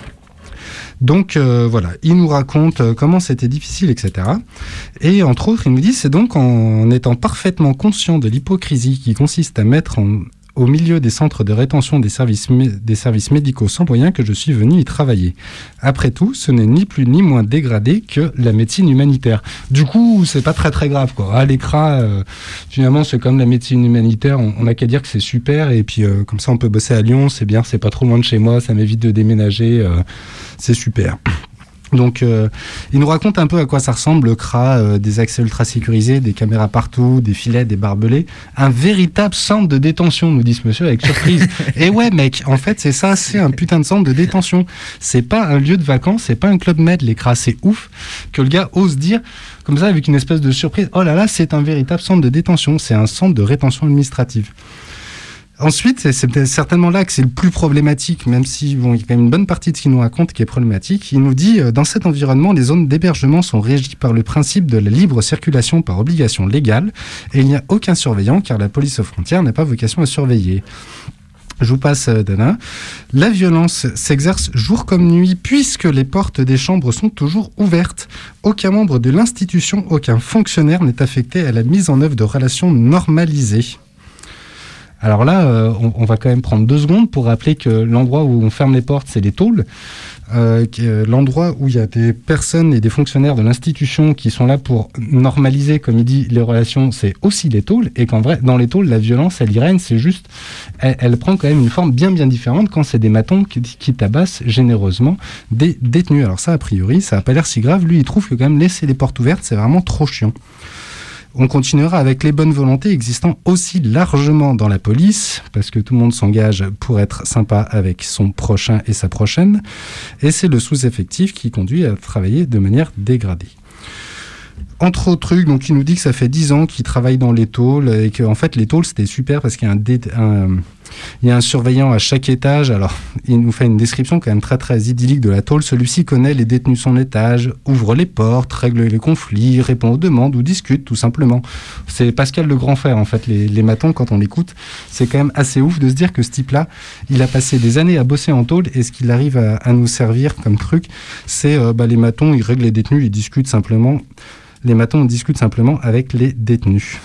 Donc euh, voilà, il nous raconte euh, comment c'était difficile, et cetera. Et entre autres, il nous dit, c'est donc en étant parfaitement conscient de l'hypocrisie qui consiste à mettre en au milieu des centres de rétention des services, mé- des services médicaux sans moyens que je suis venu y travailler. Après tout, ce n'est ni plus ni moins dégradé que la médecine humanitaire. Du coup, c'est pas très très grave, quoi. À l'E C R A, euh, finalement, c'est comme la médecine humanitaire, on, on a qu'à dire que c'est super, et puis euh, comme ça, on peut bosser à Lyon, c'est bien, c'est pas trop loin de chez moi, ça m'évite de déménager, euh, c'est super. Donc, euh, il nous raconte un peu à quoi ça ressemble le C R A, euh, des accès ultra sécurisés, des caméras partout, des filets, des barbelés. Un véritable centre de détention, nous dit ce monsieur avec surprise. Et ouais, mec, en fait, c'est ça, c'est un putain de centre de détention. C'est pas un lieu de vacances, c'est pas un club med, les C R A. C'est ouf que le gars ose dire, comme ça, avec une espèce de surprise, oh là là, c'est un véritable centre de détention, c'est un centre de rétention administrative. Ensuite, c'est, c'est certainement là que c'est le plus problématique, même si bon, il y a quand même une bonne partie de ce qu'il nous raconte qui est problématique. Il nous dit, euh, dans cet environnement, les zones d'hébergement sont régies par le principe de la libre circulation par obligation légale, et il n'y a aucun surveillant, car la police aux frontières n'a pas vocation à surveiller. Je vous passe euh, Dana. La violence s'exerce jour comme nuit, puisque les portes des chambres sont toujours ouvertes. Aucun membre de l'institution, aucun fonctionnaire n'est affecté à la mise en œuvre de relations normalisées. Alors là, euh, on, on va quand même prendre deux secondes pour rappeler que l'endroit où on ferme les portes, c'est les tôles. Euh, l'endroit où il y a des personnes et des fonctionnaires de l'institution qui sont là pour normaliser, comme il dit, les relations, c'est aussi les tôles. Et qu'en vrai, dans les tôles, la violence, elle y règne, c'est juste... Elle, elle prend quand même une forme bien, bien différente quand c'est des matons qui, qui tabassent généreusement des détenus. Alors ça, a priori, ça n'a pas l'air si grave. Lui, il trouve que quand même laisser les portes ouvertes, c'est vraiment trop chiant. On continuera avec les bonnes volontés existant aussi largement dans la police, parce que tout le monde s'engage pour être sympa avec son prochain et sa prochaine, et c'est le sous-effectif qui conduit à travailler de manière dégradée. Entre autres trucs, donc il nous dit que ça fait dix ans qu'il travaille dans les tôles et qu'en fait les tôles c'était super parce qu'il y a un, dé- un, il y a un surveillant à chaque étage. Alors il nous fait une description quand même très très idyllique de la tôle. Celui-ci connaît les détenus de son étage, ouvre les portes, règle les conflits, répond aux demandes ou discute tout simplement. C'est Pascal le grand frère en fait, les, les matons quand on l'écoute. C'est quand même assez ouf de se dire que ce type-là, il a passé des années à bosser en tôle et ce qu'il arrive à, à nous servir comme truc, c'est euh, bah, les matons, ils règlent les détenus, ils discutent simplement. Les matons discutent simplement avec les détenus.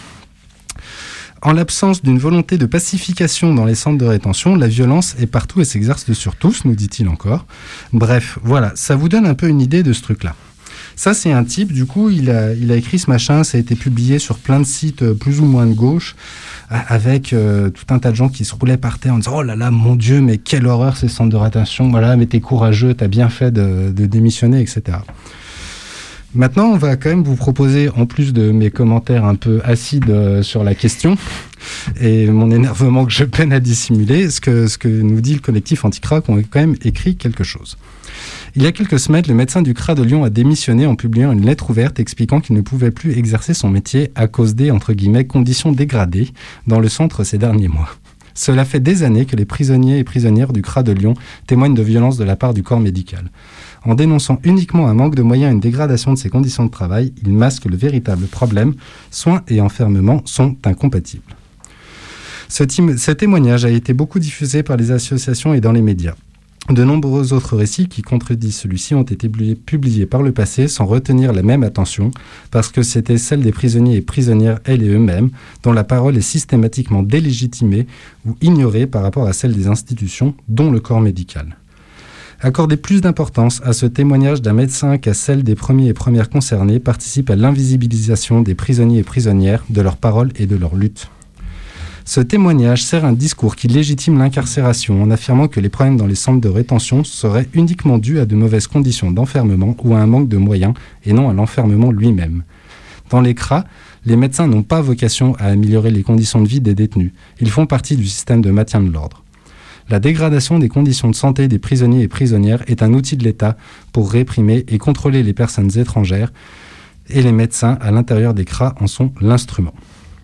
En l'absence d'une volonté de pacification dans les centres de rétention, la violence est partout et s'exerce sur tous, nous dit-il encore. Bref, voilà, ça vous donne un peu une idée de ce truc-là. Ça, c'est un type, du coup, il a, il a écrit ce machin, ça a été publié sur plein de sites plus ou moins de gauche, avec euh, tout un tas de gens qui se roulaient par terre en disant « Oh là là, mon Dieu, mais quelle horreur ces centres de rétention, voilà, mais t'es courageux, t'as bien fait de, de démissionner, et cetera » Maintenant, on va quand même vous proposer, en plus de mes commentaires un peu acides euh, sur la question et mon énervement que je peine à dissimuler, ce que, ce que nous dit le collectif Anti-C R A, qu'on a quand même écrit quelque chose. Il y a quelques semaines, le médecin du C R A de Lyon a démissionné en publiant une lettre ouverte expliquant qu'il ne pouvait plus exercer son métier à cause des, entre guillemets, conditions dégradées dans le centre ces derniers mois. Cela fait des années que les prisonniers et prisonnières du C R A de Lyon témoignent de violences de la part du corps médical. En dénonçant uniquement un manque de moyens et une dégradation de ses conditions de travail, il masque le véritable problème. Soins et enfermement sont incompatibles. Ce, tim- ce témoignage a été beaucoup diffusé par les associations et dans les médias. De nombreux autres récits qui contredisent celui-ci ont été publiés par le passé sans retenir la même attention, parce que c'était celle des prisonniers et prisonnières, elles et eux-mêmes, dont la parole est systématiquement délégitimée ou ignorée par rapport à celle des institutions, dont le corps médical. Accorder plus d'importance à ce témoignage d'un médecin qu'à celle des premiers et premières concernés participe à l'invisibilisation des prisonniers et prisonnières, de leurs paroles et de leur lutte. Ce témoignage sert un discours qui légitime l'incarcération en affirmant que les problèmes dans les centres de rétention seraient uniquement dus à de mauvaises conditions d'enfermement ou à un manque de moyens et non à l'enfermement lui-même. Dans les C R A, les médecins n'ont pas vocation à améliorer les conditions de vie des détenus. Ils font partie du système de maintien de l'ordre. La dégradation des conditions de santé des prisonniers et prisonnières est un outil de l'État pour réprimer et contrôler les personnes étrangères et les médecins à l'intérieur des C R A en sont l'instrument.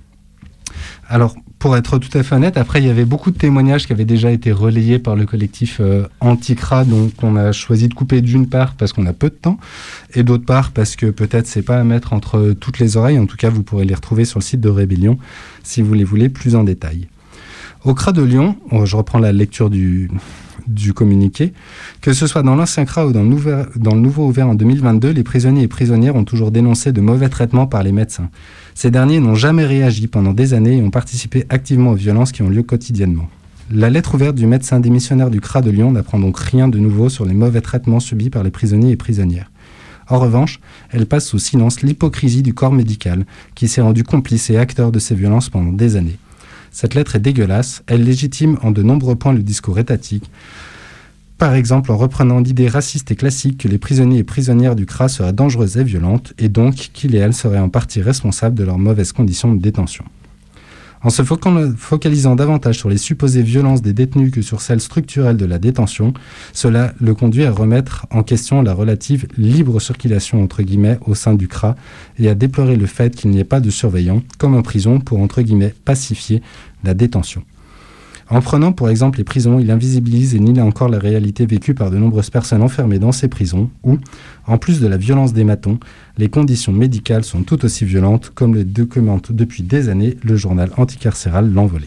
Alors, pour être tout à fait honnête, après, il y avait beaucoup de témoignages qui avaient déjà été relayés par le collectif euh, Anti-C R A, donc on a choisi de couper d'une part parce qu'on a peu de temps, et d'autre part parce que peut-être c'est pas à mettre entre toutes les oreilles. En tout cas, vous pourrez les retrouver sur le site de Rébellion si vous les voulez plus en détail. Au C R A de Lyon, je reprends la lecture du, du communiqué, que ce soit dans l'ancien C R A ou dans le, nouveau, dans le nouveau ouvert en deux mille vingt-deux, les prisonniers et prisonnières ont toujours dénoncé de mauvais traitements par les médecins. Ces derniers n'ont jamais réagi pendant des années et ont participé activement aux violences qui ont lieu quotidiennement. La lettre ouverte du médecin démissionnaire du C R A de Lyon n'apprend donc rien de nouveau sur les mauvais traitements subis par les prisonniers et prisonnières. En revanche, elle passe sous silence l'hypocrisie du corps médical, qui s'est rendu complice et acteur de ces violences pendant des années. Cette lettre est dégueulasse, elle légitime en de nombreux points le discours étatique, par exemple en reprenant l'idée raciste et classique que les prisonniers et prisonnières du C R A seraient dangereuses et violentes, et donc qu'ils et elles seraient en partie responsables de leurs mauvaises conditions de détention. En se focalisant davantage sur les supposées violences des détenus que sur celles structurelles de la détention, cela le conduit à remettre en question la relative libre circulation entre guillemets au sein du C R A et à déplorer le fait qu'il n'y ait pas de surveillants, comme en prison, pour entre guillemets pacifier la détention. En prenant pour exemple les prisons, il invisibilise et nie encore la réalité vécue par de nombreuses personnes enfermées dans ces prisons où, en plus de la violence des matons, les conditions médicales sont tout aussi violentes, comme le documente depuis des années le journal anticarcéral L'Envolée.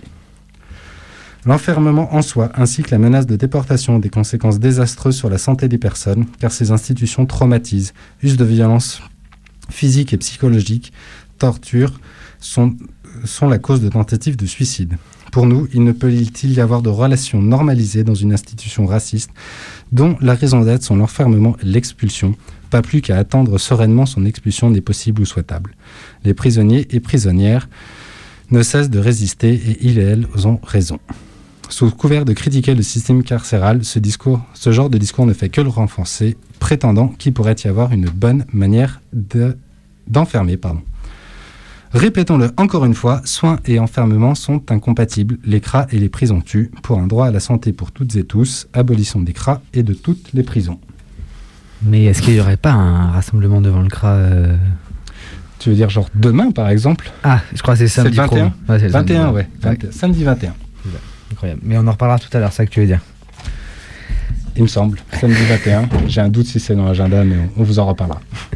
L'enfermement en soi, ainsi que la menace de déportation, ont des conséquences désastreuses sur la santé des personnes, car ces institutions traumatisent, usent de violences physiques et psychologiques, torturent, sont, sont la cause de tentatives de suicide. Pour nous, il ne peut-il y avoir de relations normalisées dans une institution raciste dont la raison d'être sont l'enfermement et l'expulsion, pas plus qu'à attendre sereinement son expulsion n'est possible ou souhaitable. Les prisonniers et prisonnières ne cessent de résister et ils et elles ont raison. Sous couvert de critiquer le système carcéral, ce, discours, ce genre de discours ne fait que le renforcer, prétendant qu'il pourrait y avoir une bonne manière de, d'enfermer. Pardon. Répétons-le encore une fois, soins et enfermement sont incompatibles. Les C R A et les prisons tuent. Pour un droit à la santé pour toutes et tous, abolition des C R A et de toutes les prisons. Mais est-ce qu'il n'y aurait pas un rassemblement devant le C R A euh... Tu veux dire genre demain, par exemple? Ah, je crois que c'est samedi. C'est le vingt et un. Ouais, c'est le vingt et un, samedi. ouais. vingt et un. Samedi vingt et un. Incroyable. Mais on en reparlera tout à l'heure, c'est ça que tu veux dire. Il me semble. Samedi vingt et un. J'ai un doute si c'est dans l'agenda, mais on, on vous en reparlera.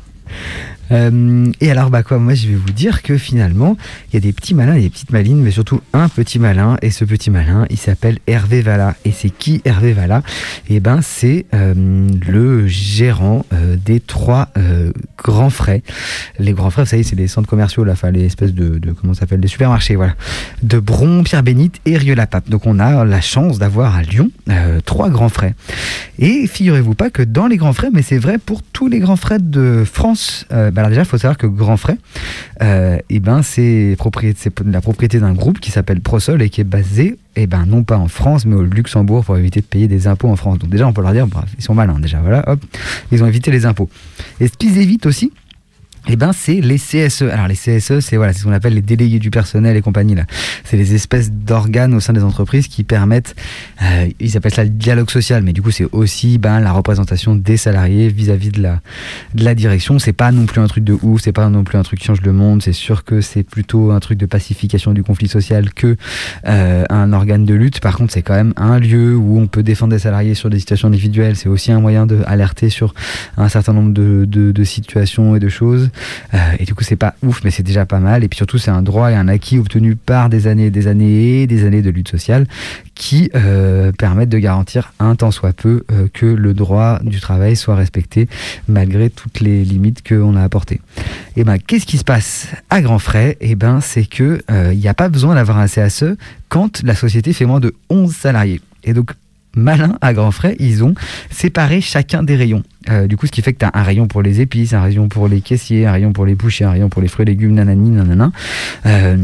Euh, et alors, bah quoi, moi je vais vous dire que finalement, il y a des petits malins et des petites malines, mais surtout un petit malin. Et ce petit malin, il s'appelle Hervé Valla. Et c'est qui Hervé Valla? Et ben, c'est euh, le gérant euh, des trois euh, grands frais. Les grands frais, vous savez, c'est les centres commerciaux, là, enfin les espèces de, de comment ça s'appelle, des supermarchés, voilà, de Bron, Pierre-Bénite et Rieux-la-Pape. Donc on a la chance d'avoir à Lyon euh, trois grands frais. Et figurez-vous pas que dans les grands frais, mais c'est vrai pour tous les grands frais de France. Euh, bah alors déjà, il faut savoir que Grand Frais, euh, et ben, c'est, propriété, c'est la propriété d'un groupe qui s'appelle Prosol et qui est basé, et ben, non pas en France, mais au Luxembourg pour éviter de payer des impôts en France. Donc déjà, on peut leur dire, bref, ils sont malins déjà, voilà, hop, ils ont évité les impôts. Et ce qu'ils évitent aussi, eh ben, c'est les C S E. Alors les C S E, c'est voilà, c'est ce qu'on appelle les délégués du personnel et compagnie là. C'est les espèces d'organes au sein des entreprises qui permettent, euh, ils appellent ça le dialogue social, mais du coup c'est aussi ben la représentation des salariés vis-à-vis de la de la direction. C'est pas non plus un truc de ouf, c'est pas non plus un truc qui change le monde. C'est sûr que c'est plutôt un truc de pacification du conflit social que euh, un organe de lutte. Par contre, c'est quand même un lieu où on peut défendre des salariés sur des situations individuelles. C'est aussi un moyen de alerter sur un certain nombre de de, de situations et de choses. Euh, et du coup c'est pas ouf, mais c'est déjà pas mal. Et puis surtout c'est un droit et un acquis obtenu par des années des années et des années de lutte sociale qui euh, permettent de garantir un tant soit peu euh, que le droit du travail soit respecté malgré toutes les limites qu'on a apportées. Et ben qu'est-ce qui se passe à grands frais? Et ben c'est que il euh, n'y a pas besoin d'avoir un C S E quand la société fait moins de onze salariés. Et donc malin à grands frais, ils ont séparé chacun des rayons. Euh, du coup, ce qui fait que tu as un rayon pour les épices, un rayon pour les caissiers, un rayon pour les bouchers, un rayon pour les fruits et légumes, nanani, nanana. Euh,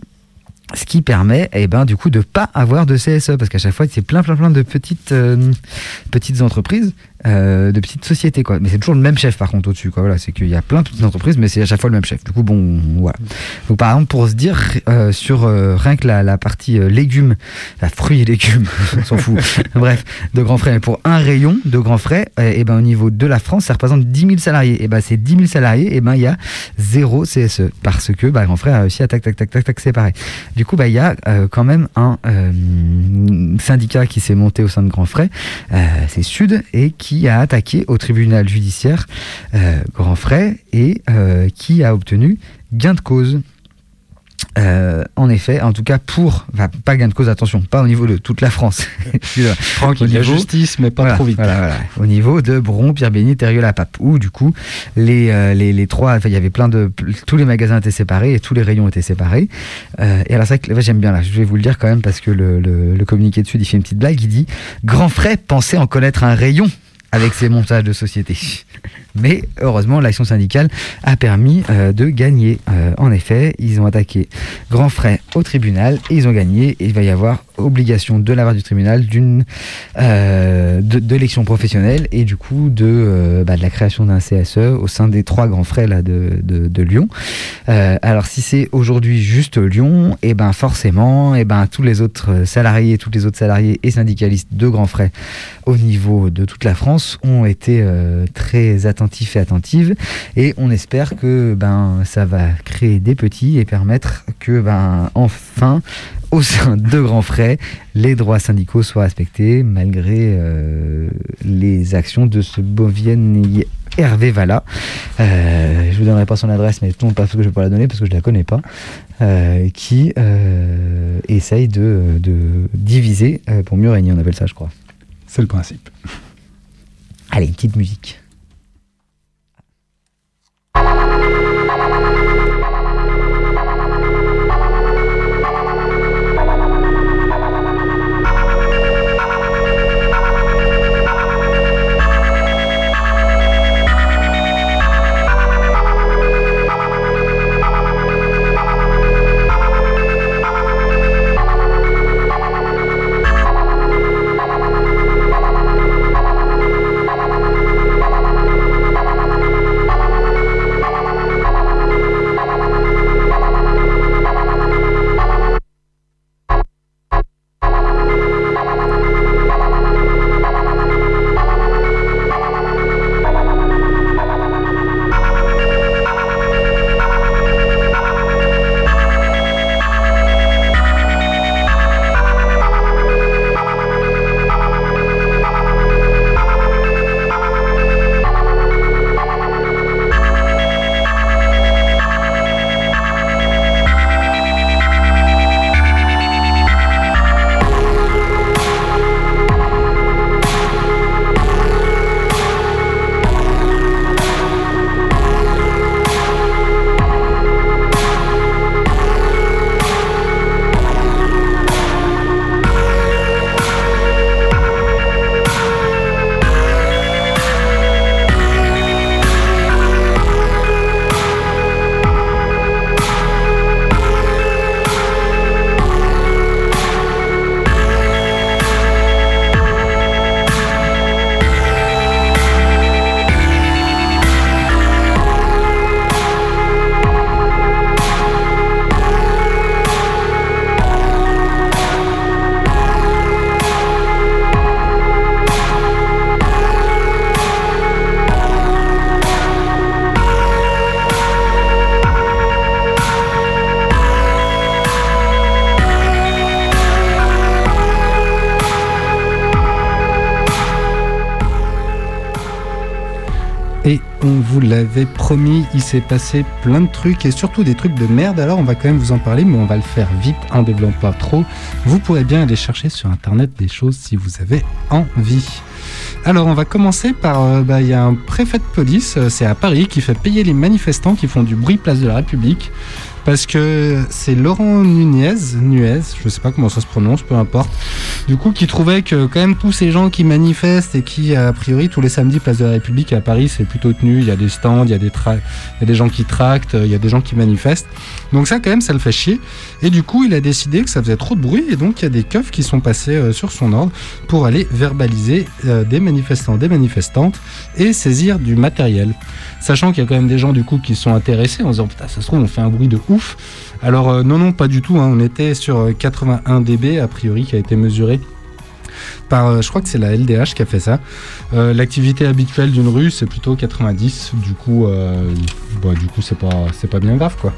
ce qui permet, eh ben, du coup, de pas avoir de C S E, parce qu'à chaque fois, c'est plein, plein, plein de petites, euh, petites entreprises, euh, de petites sociétés, quoi. Mais c'est toujours le même chef, par contre, au-dessus, quoi. Voilà, c'est qu'il y a plein de petites entreprises, mais c'est à chaque fois le même chef. Du coup, bon, voilà. Donc, par exemple, pour se dire, euh, sur euh, rien que la, la partie euh, légumes, la fruits et légumes, on s'en fout. Bref, de grands frais. Mais pour un rayon de grands frais, euh, eh ben, au niveau de la France, ça représente dix mille salariés. Et ben, ces dix mille salariés, eh ben, il y a zéro C S E. Parce que, bah, grand frais a réussi à tac, tac, tac, tac, tac, séparer. Du coup, bah, il y a euh, quand même un euh, syndicat qui s'est monté au sein de Grand Frais, euh, c'est Sud, et qui a attaqué au tribunal judiciaire euh, Grand Frais et euh, qui a obtenu gain de cause. Euh, en effet, en tout cas pour, enfin pas gain de cause, attention, pas au niveau de toute la France. Tranquille, il y a justice, mais pas voilà, trop vite. Voilà, voilà. Au niveau de Bron, Pierre-Bénite et Rieux-la-Pape, où du coup les, euh, les, les trois, enfin il y avait plein de, tous les magasins étaient séparés et tous les rayons étaient séparés. Euh, et alors c'est vrai que j'aime bien là, je vais vous le dire quand même parce que le, le, le communiqué dessus, il fait une petite blague, il dit Grand Frais pensait en connaître un rayon avec ses montages de société. Mais heureusement, l'action syndicale a permis euh, de gagner. Euh, en effet, ils ont attaqué Grand Frais au tribunal et ils ont gagné. Et il va y avoir obligation de la part du tribunal d'une euh, de, de l'élection professionnelle et du coup de, euh, bah, de la création d'un C S E au sein des trois grands frais là, de, de, de Lyon. Euh, alors si c'est aujourd'hui juste Lyon, et ben forcément, et ben tous les autres salariés, tous les autres salariés et syndicalistes de grands frais au niveau de toute la France ont été euh, très attentifs et attentives et on espère que ben ça va créer des petits et permettre que ben enfin au sein de Grand Frais, les droits syndicaux soient respectés malgré euh, les actions de ce Bovien Hervé Valla. Euh, je vous donnerai pas son adresse, mais non pas parce que je ne vais pas la donner, parce que je la connais pas, euh, qui euh, essaye de, de diviser euh, pour mieux régner, on appelle ça, je crois. C'est le principe. Allez, une petite musique. Thank you. Et on vous l'avait promis, il s'est passé plein de trucs et surtout des trucs de merde. Alors on va quand même vous en parler, mais on va le faire vite, en développant pas trop. Vous pourrez bien aller chercher sur internet des choses si vous avez envie. Alors on va commencer par, il euh, bah, y a un préfet de police, euh, c'est à Paris, qui fait payer les manifestants qui font du bruit place de la République. Parce que c'est Laurent Nunez, Nuez, je sais pas comment ça se prononce, peu importe. Du coup, qui trouvait que quand même tous ces gens qui manifestent et qui, a priori, tous les samedis, place de la République à Paris, c'est plutôt tenu. Il y a des stands, il y a des, tra- il y a des gens qui tractent, il y a des gens qui manifestent. Donc ça, quand même, ça le fait chier. Et du coup, il a décidé que ça faisait trop de bruit. Et donc, il y a des keufs qui sont passés euh, sur son ordre pour aller verbaliser euh, des manifestants, des manifestantes et saisir du matériel. Sachant qu'il y a quand même des gens, du coup, qui sont intéressés en disant « Putain, ça se trouve, on fait un bruit de ouf ». Alors euh, non, non, pas du tout. Hein. On était sur quatre-vingt-un décibels, a priori, qui a été mesuré par, euh, je crois que c'est la L D H qui a fait ça. Euh, l'activité habituelle d'une rue, c'est plutôt quatre-vingt-dix. Du coup, euh, bah, du coup, c'est pas, c'est pas bien grave, quoi.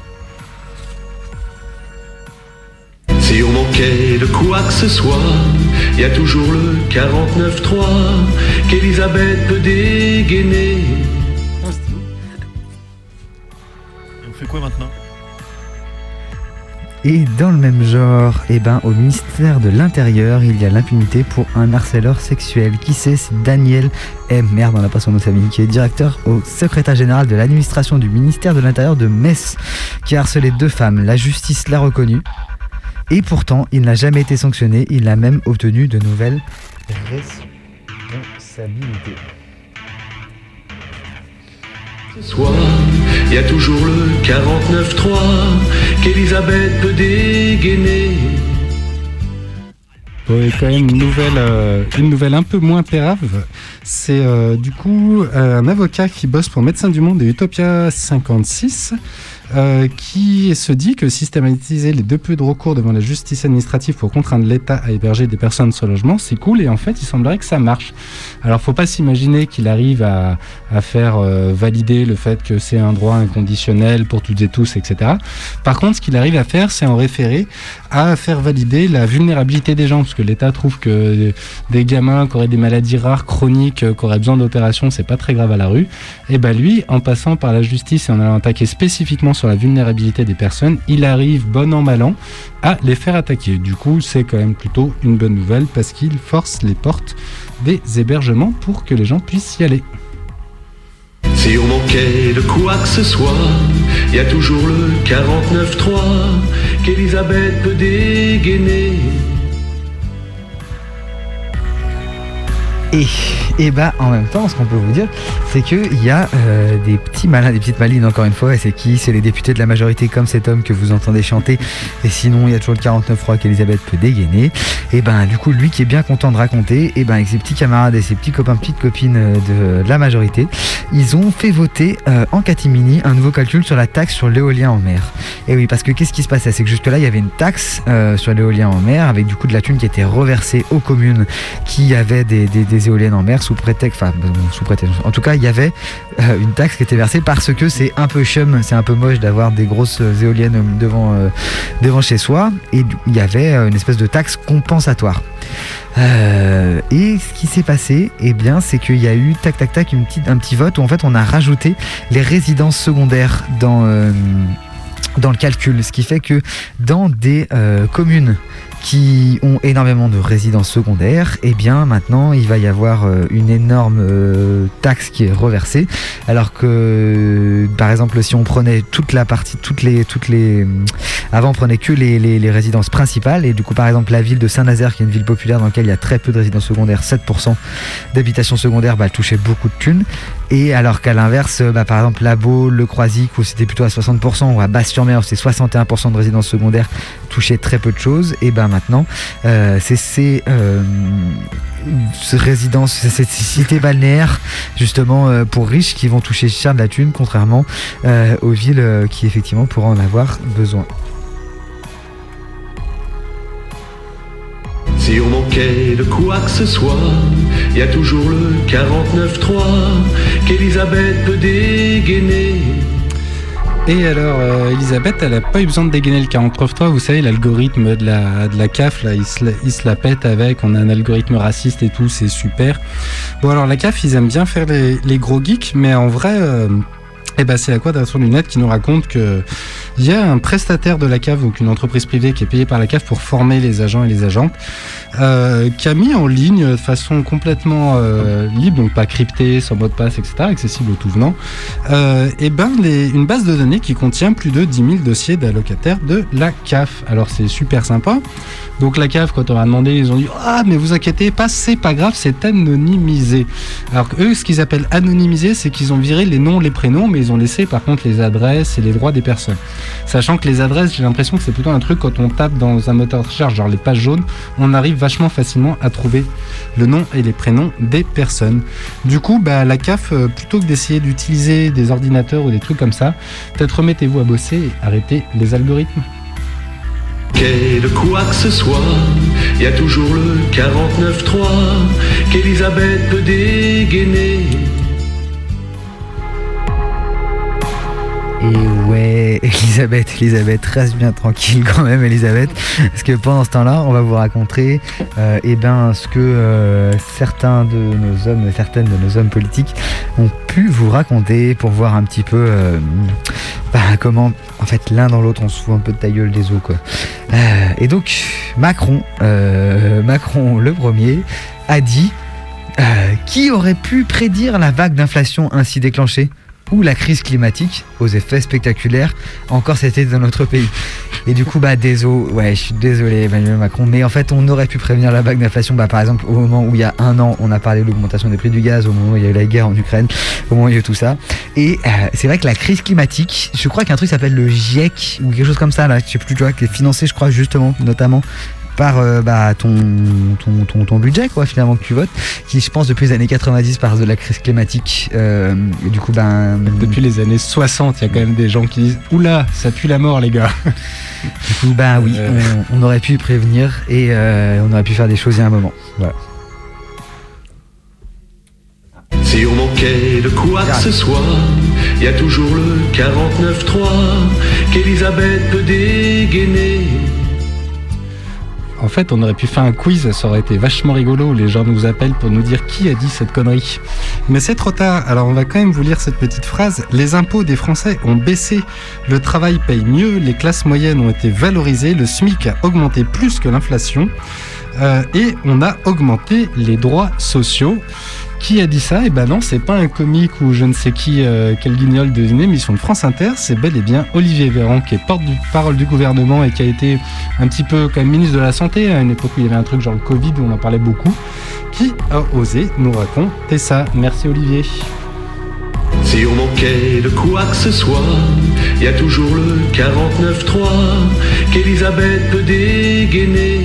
Si on manquait de quoi que ce soit, il y a toujours le quarante-neuf trois qu'Elisabeth peut dégainer. On fait quoi maintenant ? Et dans le même genre, eh ben, au ministère de l'Intérieur, il y a l'impunité pour un harceleur sexuel. Qui c'est ? C'est Daniel M. Merde, on n'a pas son nom de famille, qui est directeur au secrétaire général de l'administration du ministère de l'Intérieur de Metz, qui a harcelé deux femmes. La justice l'a reconnu. Et pourtant, il n'a jamais été sanctionné. Il a même obtenu de nouvelles responsabilités. Ce soir, il y a toujours le quarante-neuf trois qu'Elisabeth peut dégainer. Oui, quand même une nouvelle, euh, une nouvelle un peu moins pérave. C'est euh, du coup euh, un avocat qui bosse pour Médecins du Monde et Utopia cinquante-six. Euh, qui se dit que systématiser les deux peu de recours devant la justice administrative pour contraindre l'État à héberger des personnes sans logement, c'est cool, et en fait il semblerait que ça marche. Alors faut pas s'imaginer qu'il arrive à, à faire euh, valider le fait que c'est un droit inconditionnel pour toutes et tous, et cetera. Par contre, ce qu'il arrive à faire, c'est en référer à faire valider la vulnérabilité des gens, parce que l'État trouve que des gamins qui auraient des maladies rares, chroniques, qui auraient besoin d'opérations, c'est pas très grave à la rue. Et ben lui, en passant par la justice et en allant attaquer spécifiquement sur la vulnérabilité des personnes, il arrive, bon an mal an, à les faire attaquer. Du coup, c'est quand même plutôt une bonne nouvelle parce qu'il force les portes des hébergements pour que les gens puissent y aller. Si on manquait de quoi que ce soit, il y a toujours le quarante-neuf trois qu'Elisabeth peut dégainer. Et, et bah en même temps, ce qu'on peut vous dire, c'est qu'il y a euh, des petits malins, des petites malines encore une fois, et c'est qui ? C'est les députés de la majorité comme cet homme que vous entendez chanter. Et sinon, il y a toujours le quarante-neuf trois qu'Elisabeth peut dégainer. Et ben du coup, lui qui est bien content de raconter, et ben avec ses petits camarades et ses petits copains, petites copines de, de la majorité, ils ont fait voter euh, en catimini un nouveau calcul sur la taxe sur l'éolien en mer. Et oui, parce que qu'est-ce qui se passait ? C'est que jusque là, il y avait une taxe euh, sur l'éolien en mer avec du coup de la thune qui était reversée aux communes qui avaient des, des, des éoliennes en mer sous prétexte, enfin bon, sous prétexte. En tout cas, il y avait euh, une taxe qui était versée parce que c'est un peu chum, c'est un peu moche d'avoir des grosses éoliennes devant euh, devant chez soi, et il y avait une espèce de taxe compensatoire. Euh, et ce qui s'est passé, eh bien, c'est qu'il y a eu tac tac tac une petite, un petit vote où en fait on a rajouté les résidences secondaires dans euh, dans le calcul, ce qui fait que dans des euh, communes qui ont énormément de résidences secondaires, et eh bien maintenant il va y avoir euh, une énorme euh, taxe qui est reversée, alors que par exemple si on prenait toute la partie, toutes les, toutes les, avant on prenait que les, les, les résidences principales, et du coup par exemple la ville de Saint-Nazaire, qui est une ville populaire dans laquelle il y a très peu de résidences secondaires, sept pour cent d'habitations secondaires, bah, elle touchait beaucoup de thunes. Et alors qu'à l'inverse, bah, par exemple la Baule, le Croisic, où c'était plutôt à soixante pour cent, ou à Basse-sur-Mer où c'est soixante et un pour cent de résidences secondaires, touchaient très peu de choses, et ben maintenant euh, c'est ces euh, résidences, ces cités balnéaires justement euh, pour riches qui vont toucher cher de la thune, contrairement euh, aux villes euh, qui effectivement pourraient en avoir besoin. Si on manquait de quoi que ce soit, il y a toujours le quarante-neuf trois qu'Elisabeth peut dégainer. Et alors, euh, Elisabeth, elle n'a pas eu besoin de dégainer le quarante-neuf trois. Vous savez, l'algorithme de la, de la C A F, là, il se, la, il se la pète avec. On a un algorithme raciste et tout, c'est super. Bon, alors, la C A F, ils aiment bien faire les, les gros geeks, mais en vrai... Euh, Eh ben, c'est la Quadrature du Net qui nous raconte qu'il y a un prestataire de la C A F, donc une entreprise privée qui est payée par la C A F pour former les agents et les agentes, euh, qui a mis en ligne de façon complètement euh, libre, donc pas cryptée, sans mot de passe, et cetera, accessible au tout venant, euh, et ben les, une base de données qui contient plus de dix mille dossiers d'allocataires de la C A F. Alors c'est super sympa. Donc la C A F, quand on a demandé, ils ont dit « Ah, mais vous inquiétez pas, c'est pas grave, c'est anonymisé ». Alors eux, ce qu'ils appellent anonymisé, c'est qu'ils ont viré les noms, les prénoms, mais ils ont laissé par contre les adresses et les droits des personnes. Sachant que les adresses, j'ai l'impression que c'est plutôt un truc quand on tape dans un moteur de recherche, genre les pages jaunes, on arrive vachement facilement à trouver le nom et les prénoms des personnes. Du coup, bah, la C A F, plutôt que d'essayer d'utiliser des ordinateurs ou des trucs comme ça, peut-être remettez-vous à bosser et arrêtez les algorithmes. Qu'est de quoi que ce soit, y a toujours le quarante-neuf trois qu'Elisabeth peut dégainer. Et ouais, Elisabeth, Elisabeth, reste bien tranquille quand même, Elisabeth, parce que pendant ce temps-là, on va vous raconter euh, eh ben, ce que euh, certains de nos hommes, certaines de nos hommes politiques ont pu vous raconter pour voir un petit peu euh, bah, comment, en fait, l'un dans l'autre, on se fout un peu de ta gueule des os, quoi. Euh, et donc, Macron, euh, Macron le premier, a dit euh, qui aurait pu prédire la vague d'inflation ainsi déclenchée ? Ou la crise climatique aux effets spectaculaires encore cet été dans notre pays. Et du coup, bah, désolé, ouais, je suis désolé Emmanuel Macron, mais en fait, on aurait pu prévenir la vague d'inflation, bah, par exemple, au moment où il y a un an, on a parlé de l'augmentation des prix du gaz, au moment où il y a eu la guerre en Ukraine, au moment où il y a eu tout ça. Et euh, c'est vrai que la crise climatique, je crois qu'un truc s'appelle le GIEC ou quelque chose comme ça, là, je sais plus, tu vois, qui est financé, je crois, justement, notamment par euh, bah, ton, ton, ton, ton budget, quoi, finalement, que tu votes, qui, je pense, depuis les années quatre-vingt-dix parle de la crise climatique. Euh, et du coup, ben... Depuis les années soixante, il y a quand même des gens qui disent « Oula, ça pue la mort, les gars !» Du coup, ben oui, euh... on, on aurait pu prévenir et euh, on aurait pu faire des choses il y a un moment. Voilà. Si on manquait de quoi que ce soit, y a toujours le quarante-neuf trois qu'Elisabeth peut dégainer. En fait, on aurait pu faire un quiz, ça aurait été vachement rigolo, où les gens nous appellent pour nous dire qui a dit cette connerie. Mais c'est trop tard, alors on va quand même vous lire cette petite phrase. Les impôts des Français ont baissé, le travail paye mieux, les classes moyennes ont été valorisées, le SMIC a augmenté plus que l'inflation, euh, et on a augmenté les droits sociaux. Qui a dit ça ? Eh ben non, c'est pas un comique ou je ne sais qui, euh, quel guignol d'une émission de France Inter, c'est bel et bien Olivier Véran qui est porte-parole du gouvernement et qui a été un petit peu comme ministre de la Santé à une époque où il y avait un truc genre le Covid où on en parlait beaucoup, qui a osé nous raconter ça. Merci Olivier. Si on manquait de quoi que ce soit, y a toujours le quarante-neuf trois qu'Elisabeth peut dégainer.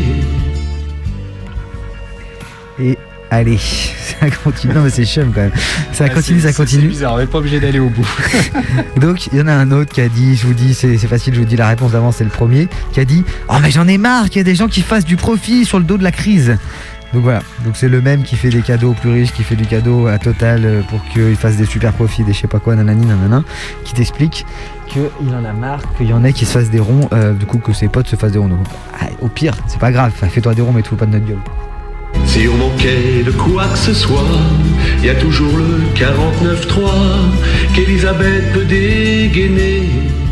Et allez, ça continue. Non mais c'est chum quand même. Ça ah, continue, ça continue. C'est bizarre, on n'est pas obligé d'aller au bout. Donc il y en a un autre qui a dit, je vous dis, c'est, c'est facile, je vous dis la réponse d'avant, c'est le premier, qui a dit « Oh mais j'en ai marre qu'il y a des gens qui fassent du profit sur le dos de la crise !» Donc voilà, donc c'est le même qui fait des cadeaux aux plus riches, qui fait du cadeau à Total pour qu'ils fassent des super profits, des je sais pas quoi, nanani, nanana, qui t'explique qu'il en a marre, qu'il y en ait qui se fassent des ronds, euh, du coup que ses potes se fassent des ronds. Donc, ah, au pire, c'est pas grave, fais-toi des ronds mais te fous pas de notre gueule. Si on manquait de quoi que ce soit, y a toujours le quarante-neuf trois qu'Elisabeth peut dégainer.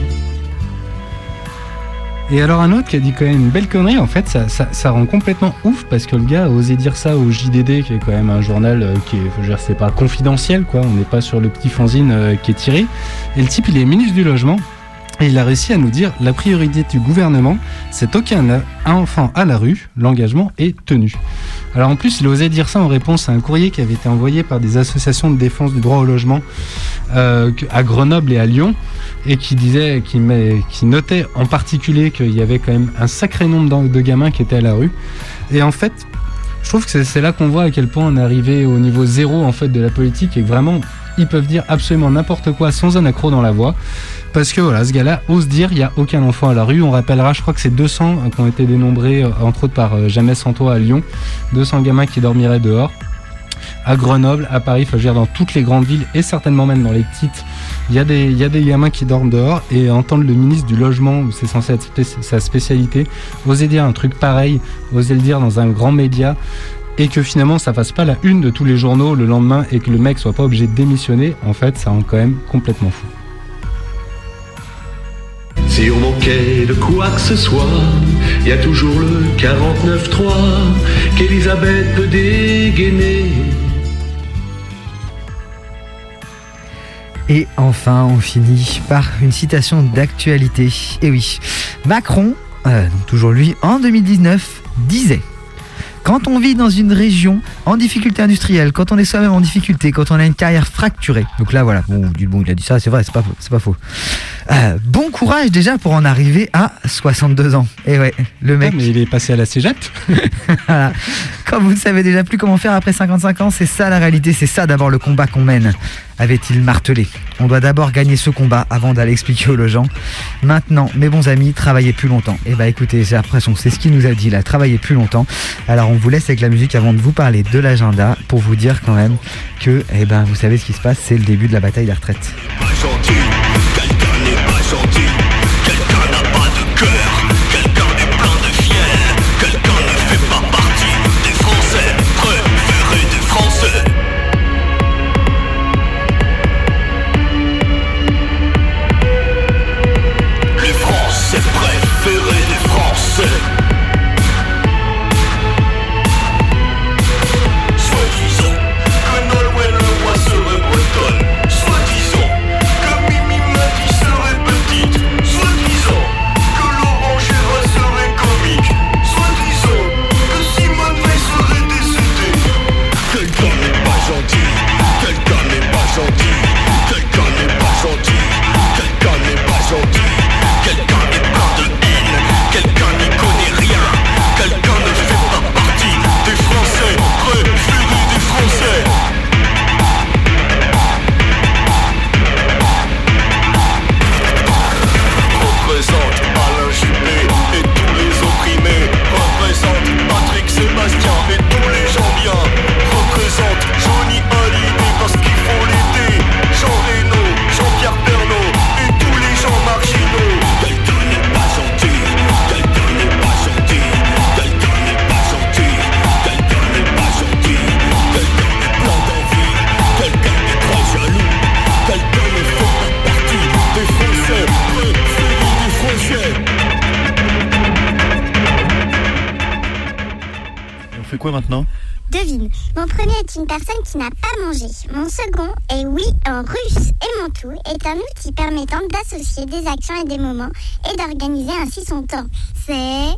Et alors un autre qui a dit quand même une belle connerie, en fait ça, ça, ça rend complètement ouf parce que le gars a osé dire ça au J D D qui est quand même un journal euh, qui est, je veux dire, c'est pas confidentiel quoi, on n'est pas sur le petit fanzine euh, qui est tiré. Et le type il est ministre du logement et il a réussi à nous dire la priorité du gouvernement c'est aucun enfant à la rue, l'engagement est tenu. Alors en plus il a osé dire ça en réponse à un courrier qui avait été envoyé par des associations de défense du droit au logement euh, à Grenoble et à Lyon et qui disait, qui, met, qui notait en particulier qu'il y avait quand même un sacré nombre de gamins qui étaient à la rue. Et en fait, je trouve que c'est, c'est là qu'on voit à quel point on est arrivé au niveau zéro en fait de la politique et que vraiment ils peuvent dire absolument n'importe quoi sans un accroc dans la voix. Parce que voilà, ce gars-là ose dire il n'y a aucun enfant à la rue. On rappellera, je crois que c'est deux cents qui ont été dénombrés, entre autres par Jamais Sans Toi à Lyon. deux cents gamins qui dormiraient dehors. À Grenoble, à Paris, enfin, je veux dire, dans toutes les grandes villes et certainement même dans les petites, Il y a des, il y a des gamins qui dorment dehors et entendre le ministre du logement, où c'est censé être spé- sa spécialité, oser dire un truc pareil, oser le dire dans un grand média, et que finalement ça fasse pas la une de tous les journaux le lendemain et que le mec soit pas obligé de démissionner, en fait, ça rend quand même complètement fou. Si on manquait de quoi que ce soit, il y a toujours le quarante-neuf trois qu'Elisabeth peut dégainer. Et enfin, on finit par une citation d'actualité. Et oui, Macron, euh, donc toujours lui, en deux mille dix-neuf, disait: quand on vit dans une région en difficulté industrielle, quand on est soi-même en difficulté, quand on a une carrière fracturée. Donc là, voilà, bon, bon il a dit ça, c'est vrai, c'est pas faux. C'est pas faux. Euh, bon courage déjà pour en arriver à soixante-deux ans. Et ouais, le mec. Ah, mais il est passé à la cégep. Voilà. Quand vous ne savez déjà plus comment faire après cinquante-cinq ans, c'est ça la réalité, c'est ça d'abord le combat qu'on mène, avait-il martelé. On doit d'abord gagner ce combat avant d'aller expliquer aux gens. Maintenant, mes bons amis, travaillez plus longtemps. Et bah écoutez, j'ai l'impression que c'est ce qu'il nous a dit là, travaillez plus longtemps. Alors on vous laisse avec la musique avant de vous parler de l'agenda pour vous dire quand même que, eh ben, vous savez ce qui se passe, c'est le début de la bataille des retraites. Gentil, quelqu'un n'a pas de cœur, quelqu'un est plein de fiel, quelqu'un ne fait pas partie des Français, préférés des Français. Les Français préférés des Français. Soi-disant que Nolwenn Leroy serait bretonne, soi-disant que Mimi Mati serait petite, soi-disant que Laurent Gérard serait comique, soi-disant que Simone Veil serait décédée. Quelqu'un n'est pas gentil, quelqu'un n'est pas gentil, quelqu'un n'est pas gentil, quelqu'un n'est pas gentil, quelqu'un est plein de haine, quelqu'un n'y connaît rien, quelqu'un ne fait pas partie des Français, préférés des Français. Représente Alain Juppé et tous les opprimés. Représente Patrick Sébastien et tous les gens bien. Représente Johnny Hallyday parce qu'il faut l'aider. Jean Reno, Jean-Pierre Pernaut et tous les gens marginaux. Quelqu'un n'est pas gentil, quelqu'un n'est pas gentil, quelqu'un n'est pas gentil, quelqu'un n'est pas gentil, quelqu'un est plein d'envie, quelqu'un est trop jaloux, quelqu'un ne fait pas partie des Français. On fait quoi maintenant? Devine, mon premier est une personne qui n'a pas mangé. Mon second est oui en russe. Et mon tout est un outil permettant d'associer des actions et des moments et d'organiser ainsi son temps. C'est...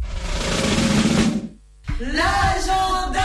l'agenda.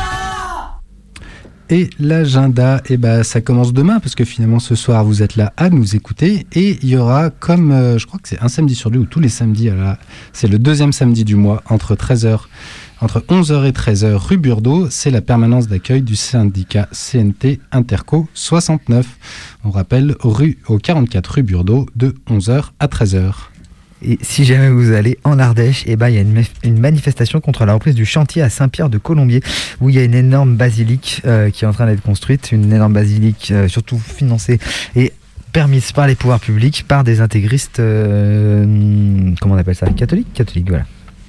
Et l'agenda, eh ben, ça commence demain, parce que finalement ce soir vous êtes là à nous écouter, et il y aura comme, euh, je crois que c'est un samedi sur deux, ou tous les samedis, alors là, c'est le deuxième samedi du mois, entre treize heures, entre onze heures et treize heures, rue Burdeau, c'est la permanence d'accueil du syndicat C N T Interco soixante-neuf. On rappelle, rue au quarante-quatre rue Burdeau, de onze heures à treize heures. Et si jamais vous allez en Ardèche, eh ben, il y a une, une manifestation contre la reprise du chantier à Saint-Pierre de Colombier, où il y a une énorme basilique euh, qui est en train d'être construite, une énorme basilique euh, surtout financée et permise par les pouvoirs publics, par des intégristes, euh, comment on appelle ça, catholiques, catholiques, voilà.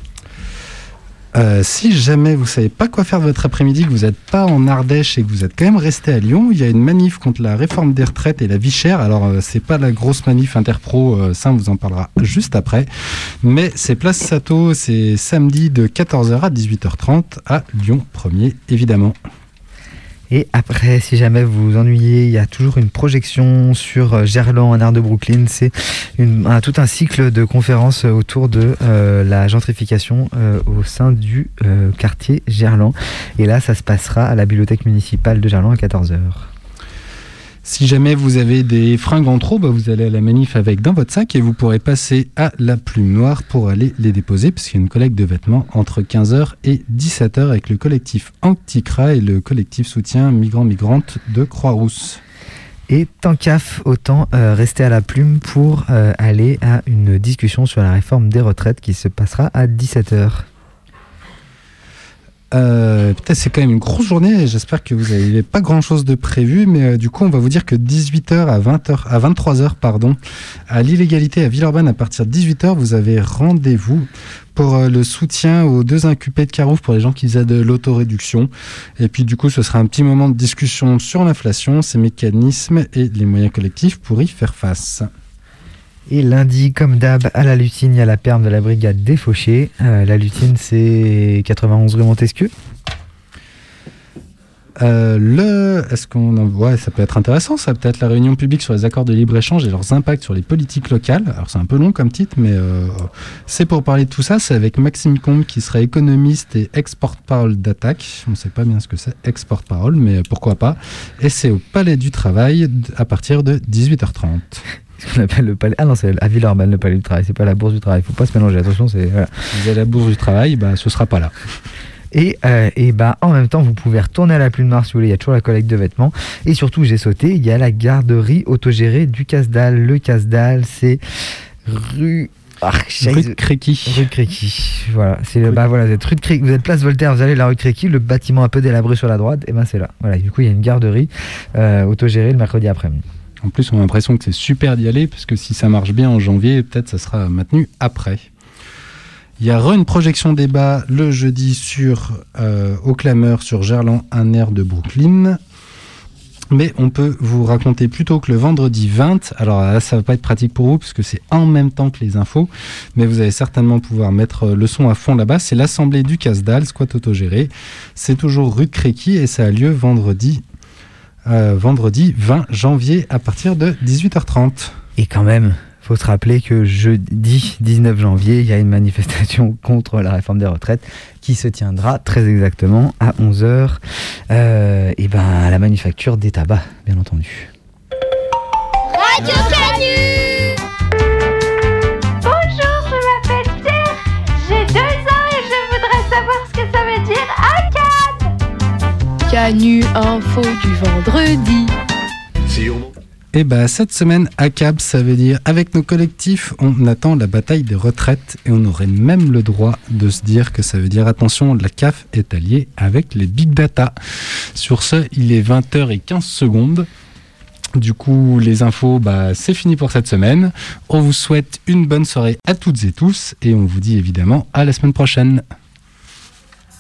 Euh, si jamais vous savez pas quoi faire de votre après-midi, que vous n'êtes pas en Ardèche et que vous êtes quand même resté à Lyon, il y a une manif contre la réforme des retraites et la vie chère. Alors euh, c'est pas la grosse manif interpro, euh, ça on vous en parlera juste après, mais c'est place Sato, c'est samedi de quatorze heures à dix-huit heures trente à Lyon premier évidemment. Et après, si jamais vous vous ennuyez, il y a toujours une projection sur Gerland, un art de Brooklyn. C'est une, un, tout un cycle de conférences autour de euh, la gentrification euh, au sein du euh, quartier Gerland. Et là, ça se passera à la bibliothèque municipale de Gerland à quatorze heures. Si jamais vous avez des fringues en trop, bah vous allez à la manif avec dans votre sac et vous pourrez passer à la Plume Noire pour aller les déposer, parce qu'il y a une collecte de vêtements entre quinze heures et dix-sept heures avec le collectif Anticra et le collectif soutien migrants-migrantes de Croix-Rousse. Et tant qu'af, autant euh, rester à la Plume pour euh, aller à une discussion sur la réforme des retraites qui se passera à dix-sept heures. Euh, putain, c'est quand même une grosse journée. J'espère que vous n'avez pas grand-chose de prévu, mais euh, du coup, on va vous dire que dix-huit heures à vingt heures, à vingt-trois heures, pardon, à l'illégalité à Villeurbanne, à partir de dix-huit heures, vous avez rendez-vous pour euh, le soutien aux deux inculpés de Carouf pour les gens qui faisaient de l'autoréduction. Et puis, du coup, ce sera un petit moment de discussion sur l'inflation, ses mécanismes et les moyens collectifs pour y faire face. Et lundi, comme d'hab, à la Lutine, il y a la perme de la brigade des Fauchés. Euh, la Lutine, c'est quatre-vingt-onze rue Montesquieu. Euh, le, est-ce qu'on en voit, ça peut être intéressant, ça peut être la réunion publique sur les accords de libre-échange et leurs impacts sur les politiques locales. Alors c'est un peu long comme titre, mais euh, c'est pour parler de tout ça. C'est avec Maxime Combe qui sera économiste et ex-porte-parole d'Attaque. On ne sait pas bien ce que c'est, ex-porte-parole, mais pourquoi pas. Et c'est au Palais du Travail à partir de dix-huit heures trente. Ce qu'on appelle le palais. Ah non, c'est à Villeurbanne le palais du travail, c'est pas la bourse du travail. Faut pas se mélanger. Attention, c'est. Voilà. Vous avez la bourse du travail, bah ce sera pas là. Et, euh, et bah en même temps, vous pouvez retourner à la Pluie de Mars si vous voulez. Il y a toujours la collecte de vêtements. Et surtout, j'ai sauté. Il y a la garderie autogérée du Casdal. Le Casdal, c'est rue. Ah, rue de Créqui. Rue de Créqui. Voilà, c'est le, bah voilà, vous êtes rue de Créqui, vous êtes place Voltaire, vous allez la rue de Créqui, le bâtiment un peu délabré sur la droite, et ben c'est là. Voilà, du coup il y a une garderie euh, autogérée le mercredi après-midi. En plus, on a l'impression que c'est super d'y aller, parce que si ça marche bien en janvier, peut-être ça sera maintenu après. Il y aura une projection débat le jeudi sur euh, au Clameur sur Gerland, un air de Brooklyn. Mais on peut vous raconter plutôt que le vendredi vingt, alors là ça va pas être pratique pour vous parce que c'est en même temps que les infos, mais vous allez certainement pouvoir mettre le son à fond là-bas, c'est l'assemblée du Casdal, squat autogéré, c'est toujours rue de Créqui et ça a lieu vendredi, euh, vendredi vingt janvier à partir de dix-huit heures trente. Et quand même, faut se rappeler que jeudi dix-neuf janvier, il y a une manifestation contre la réforme des retraites qui se tiendra très exactement à onze heures euh, et ben à la manufacture des tabacs, bien entendu. Radio Canu. Bonjour, je m'appelle Pierre, j'ai deux ans et je voudrais savoir ce que ça veut dire A C A D. Canu info du vendredi. Si on... Et bah cette semaine, A C A B, ça veut dire avec nos collectifs, on attend la bataille des retraites et on aurait même le droit de se dire que ça veut dire attention, la C A F est alliée avec les big data. Sur ce, il est vingt heures quinze secondes. Du coup, les infos, bah, c'est fini pour cette semaine. On vous souhaite une bonne soirée à toutes et tous et on vous dit évidemment à la semaine prochaine.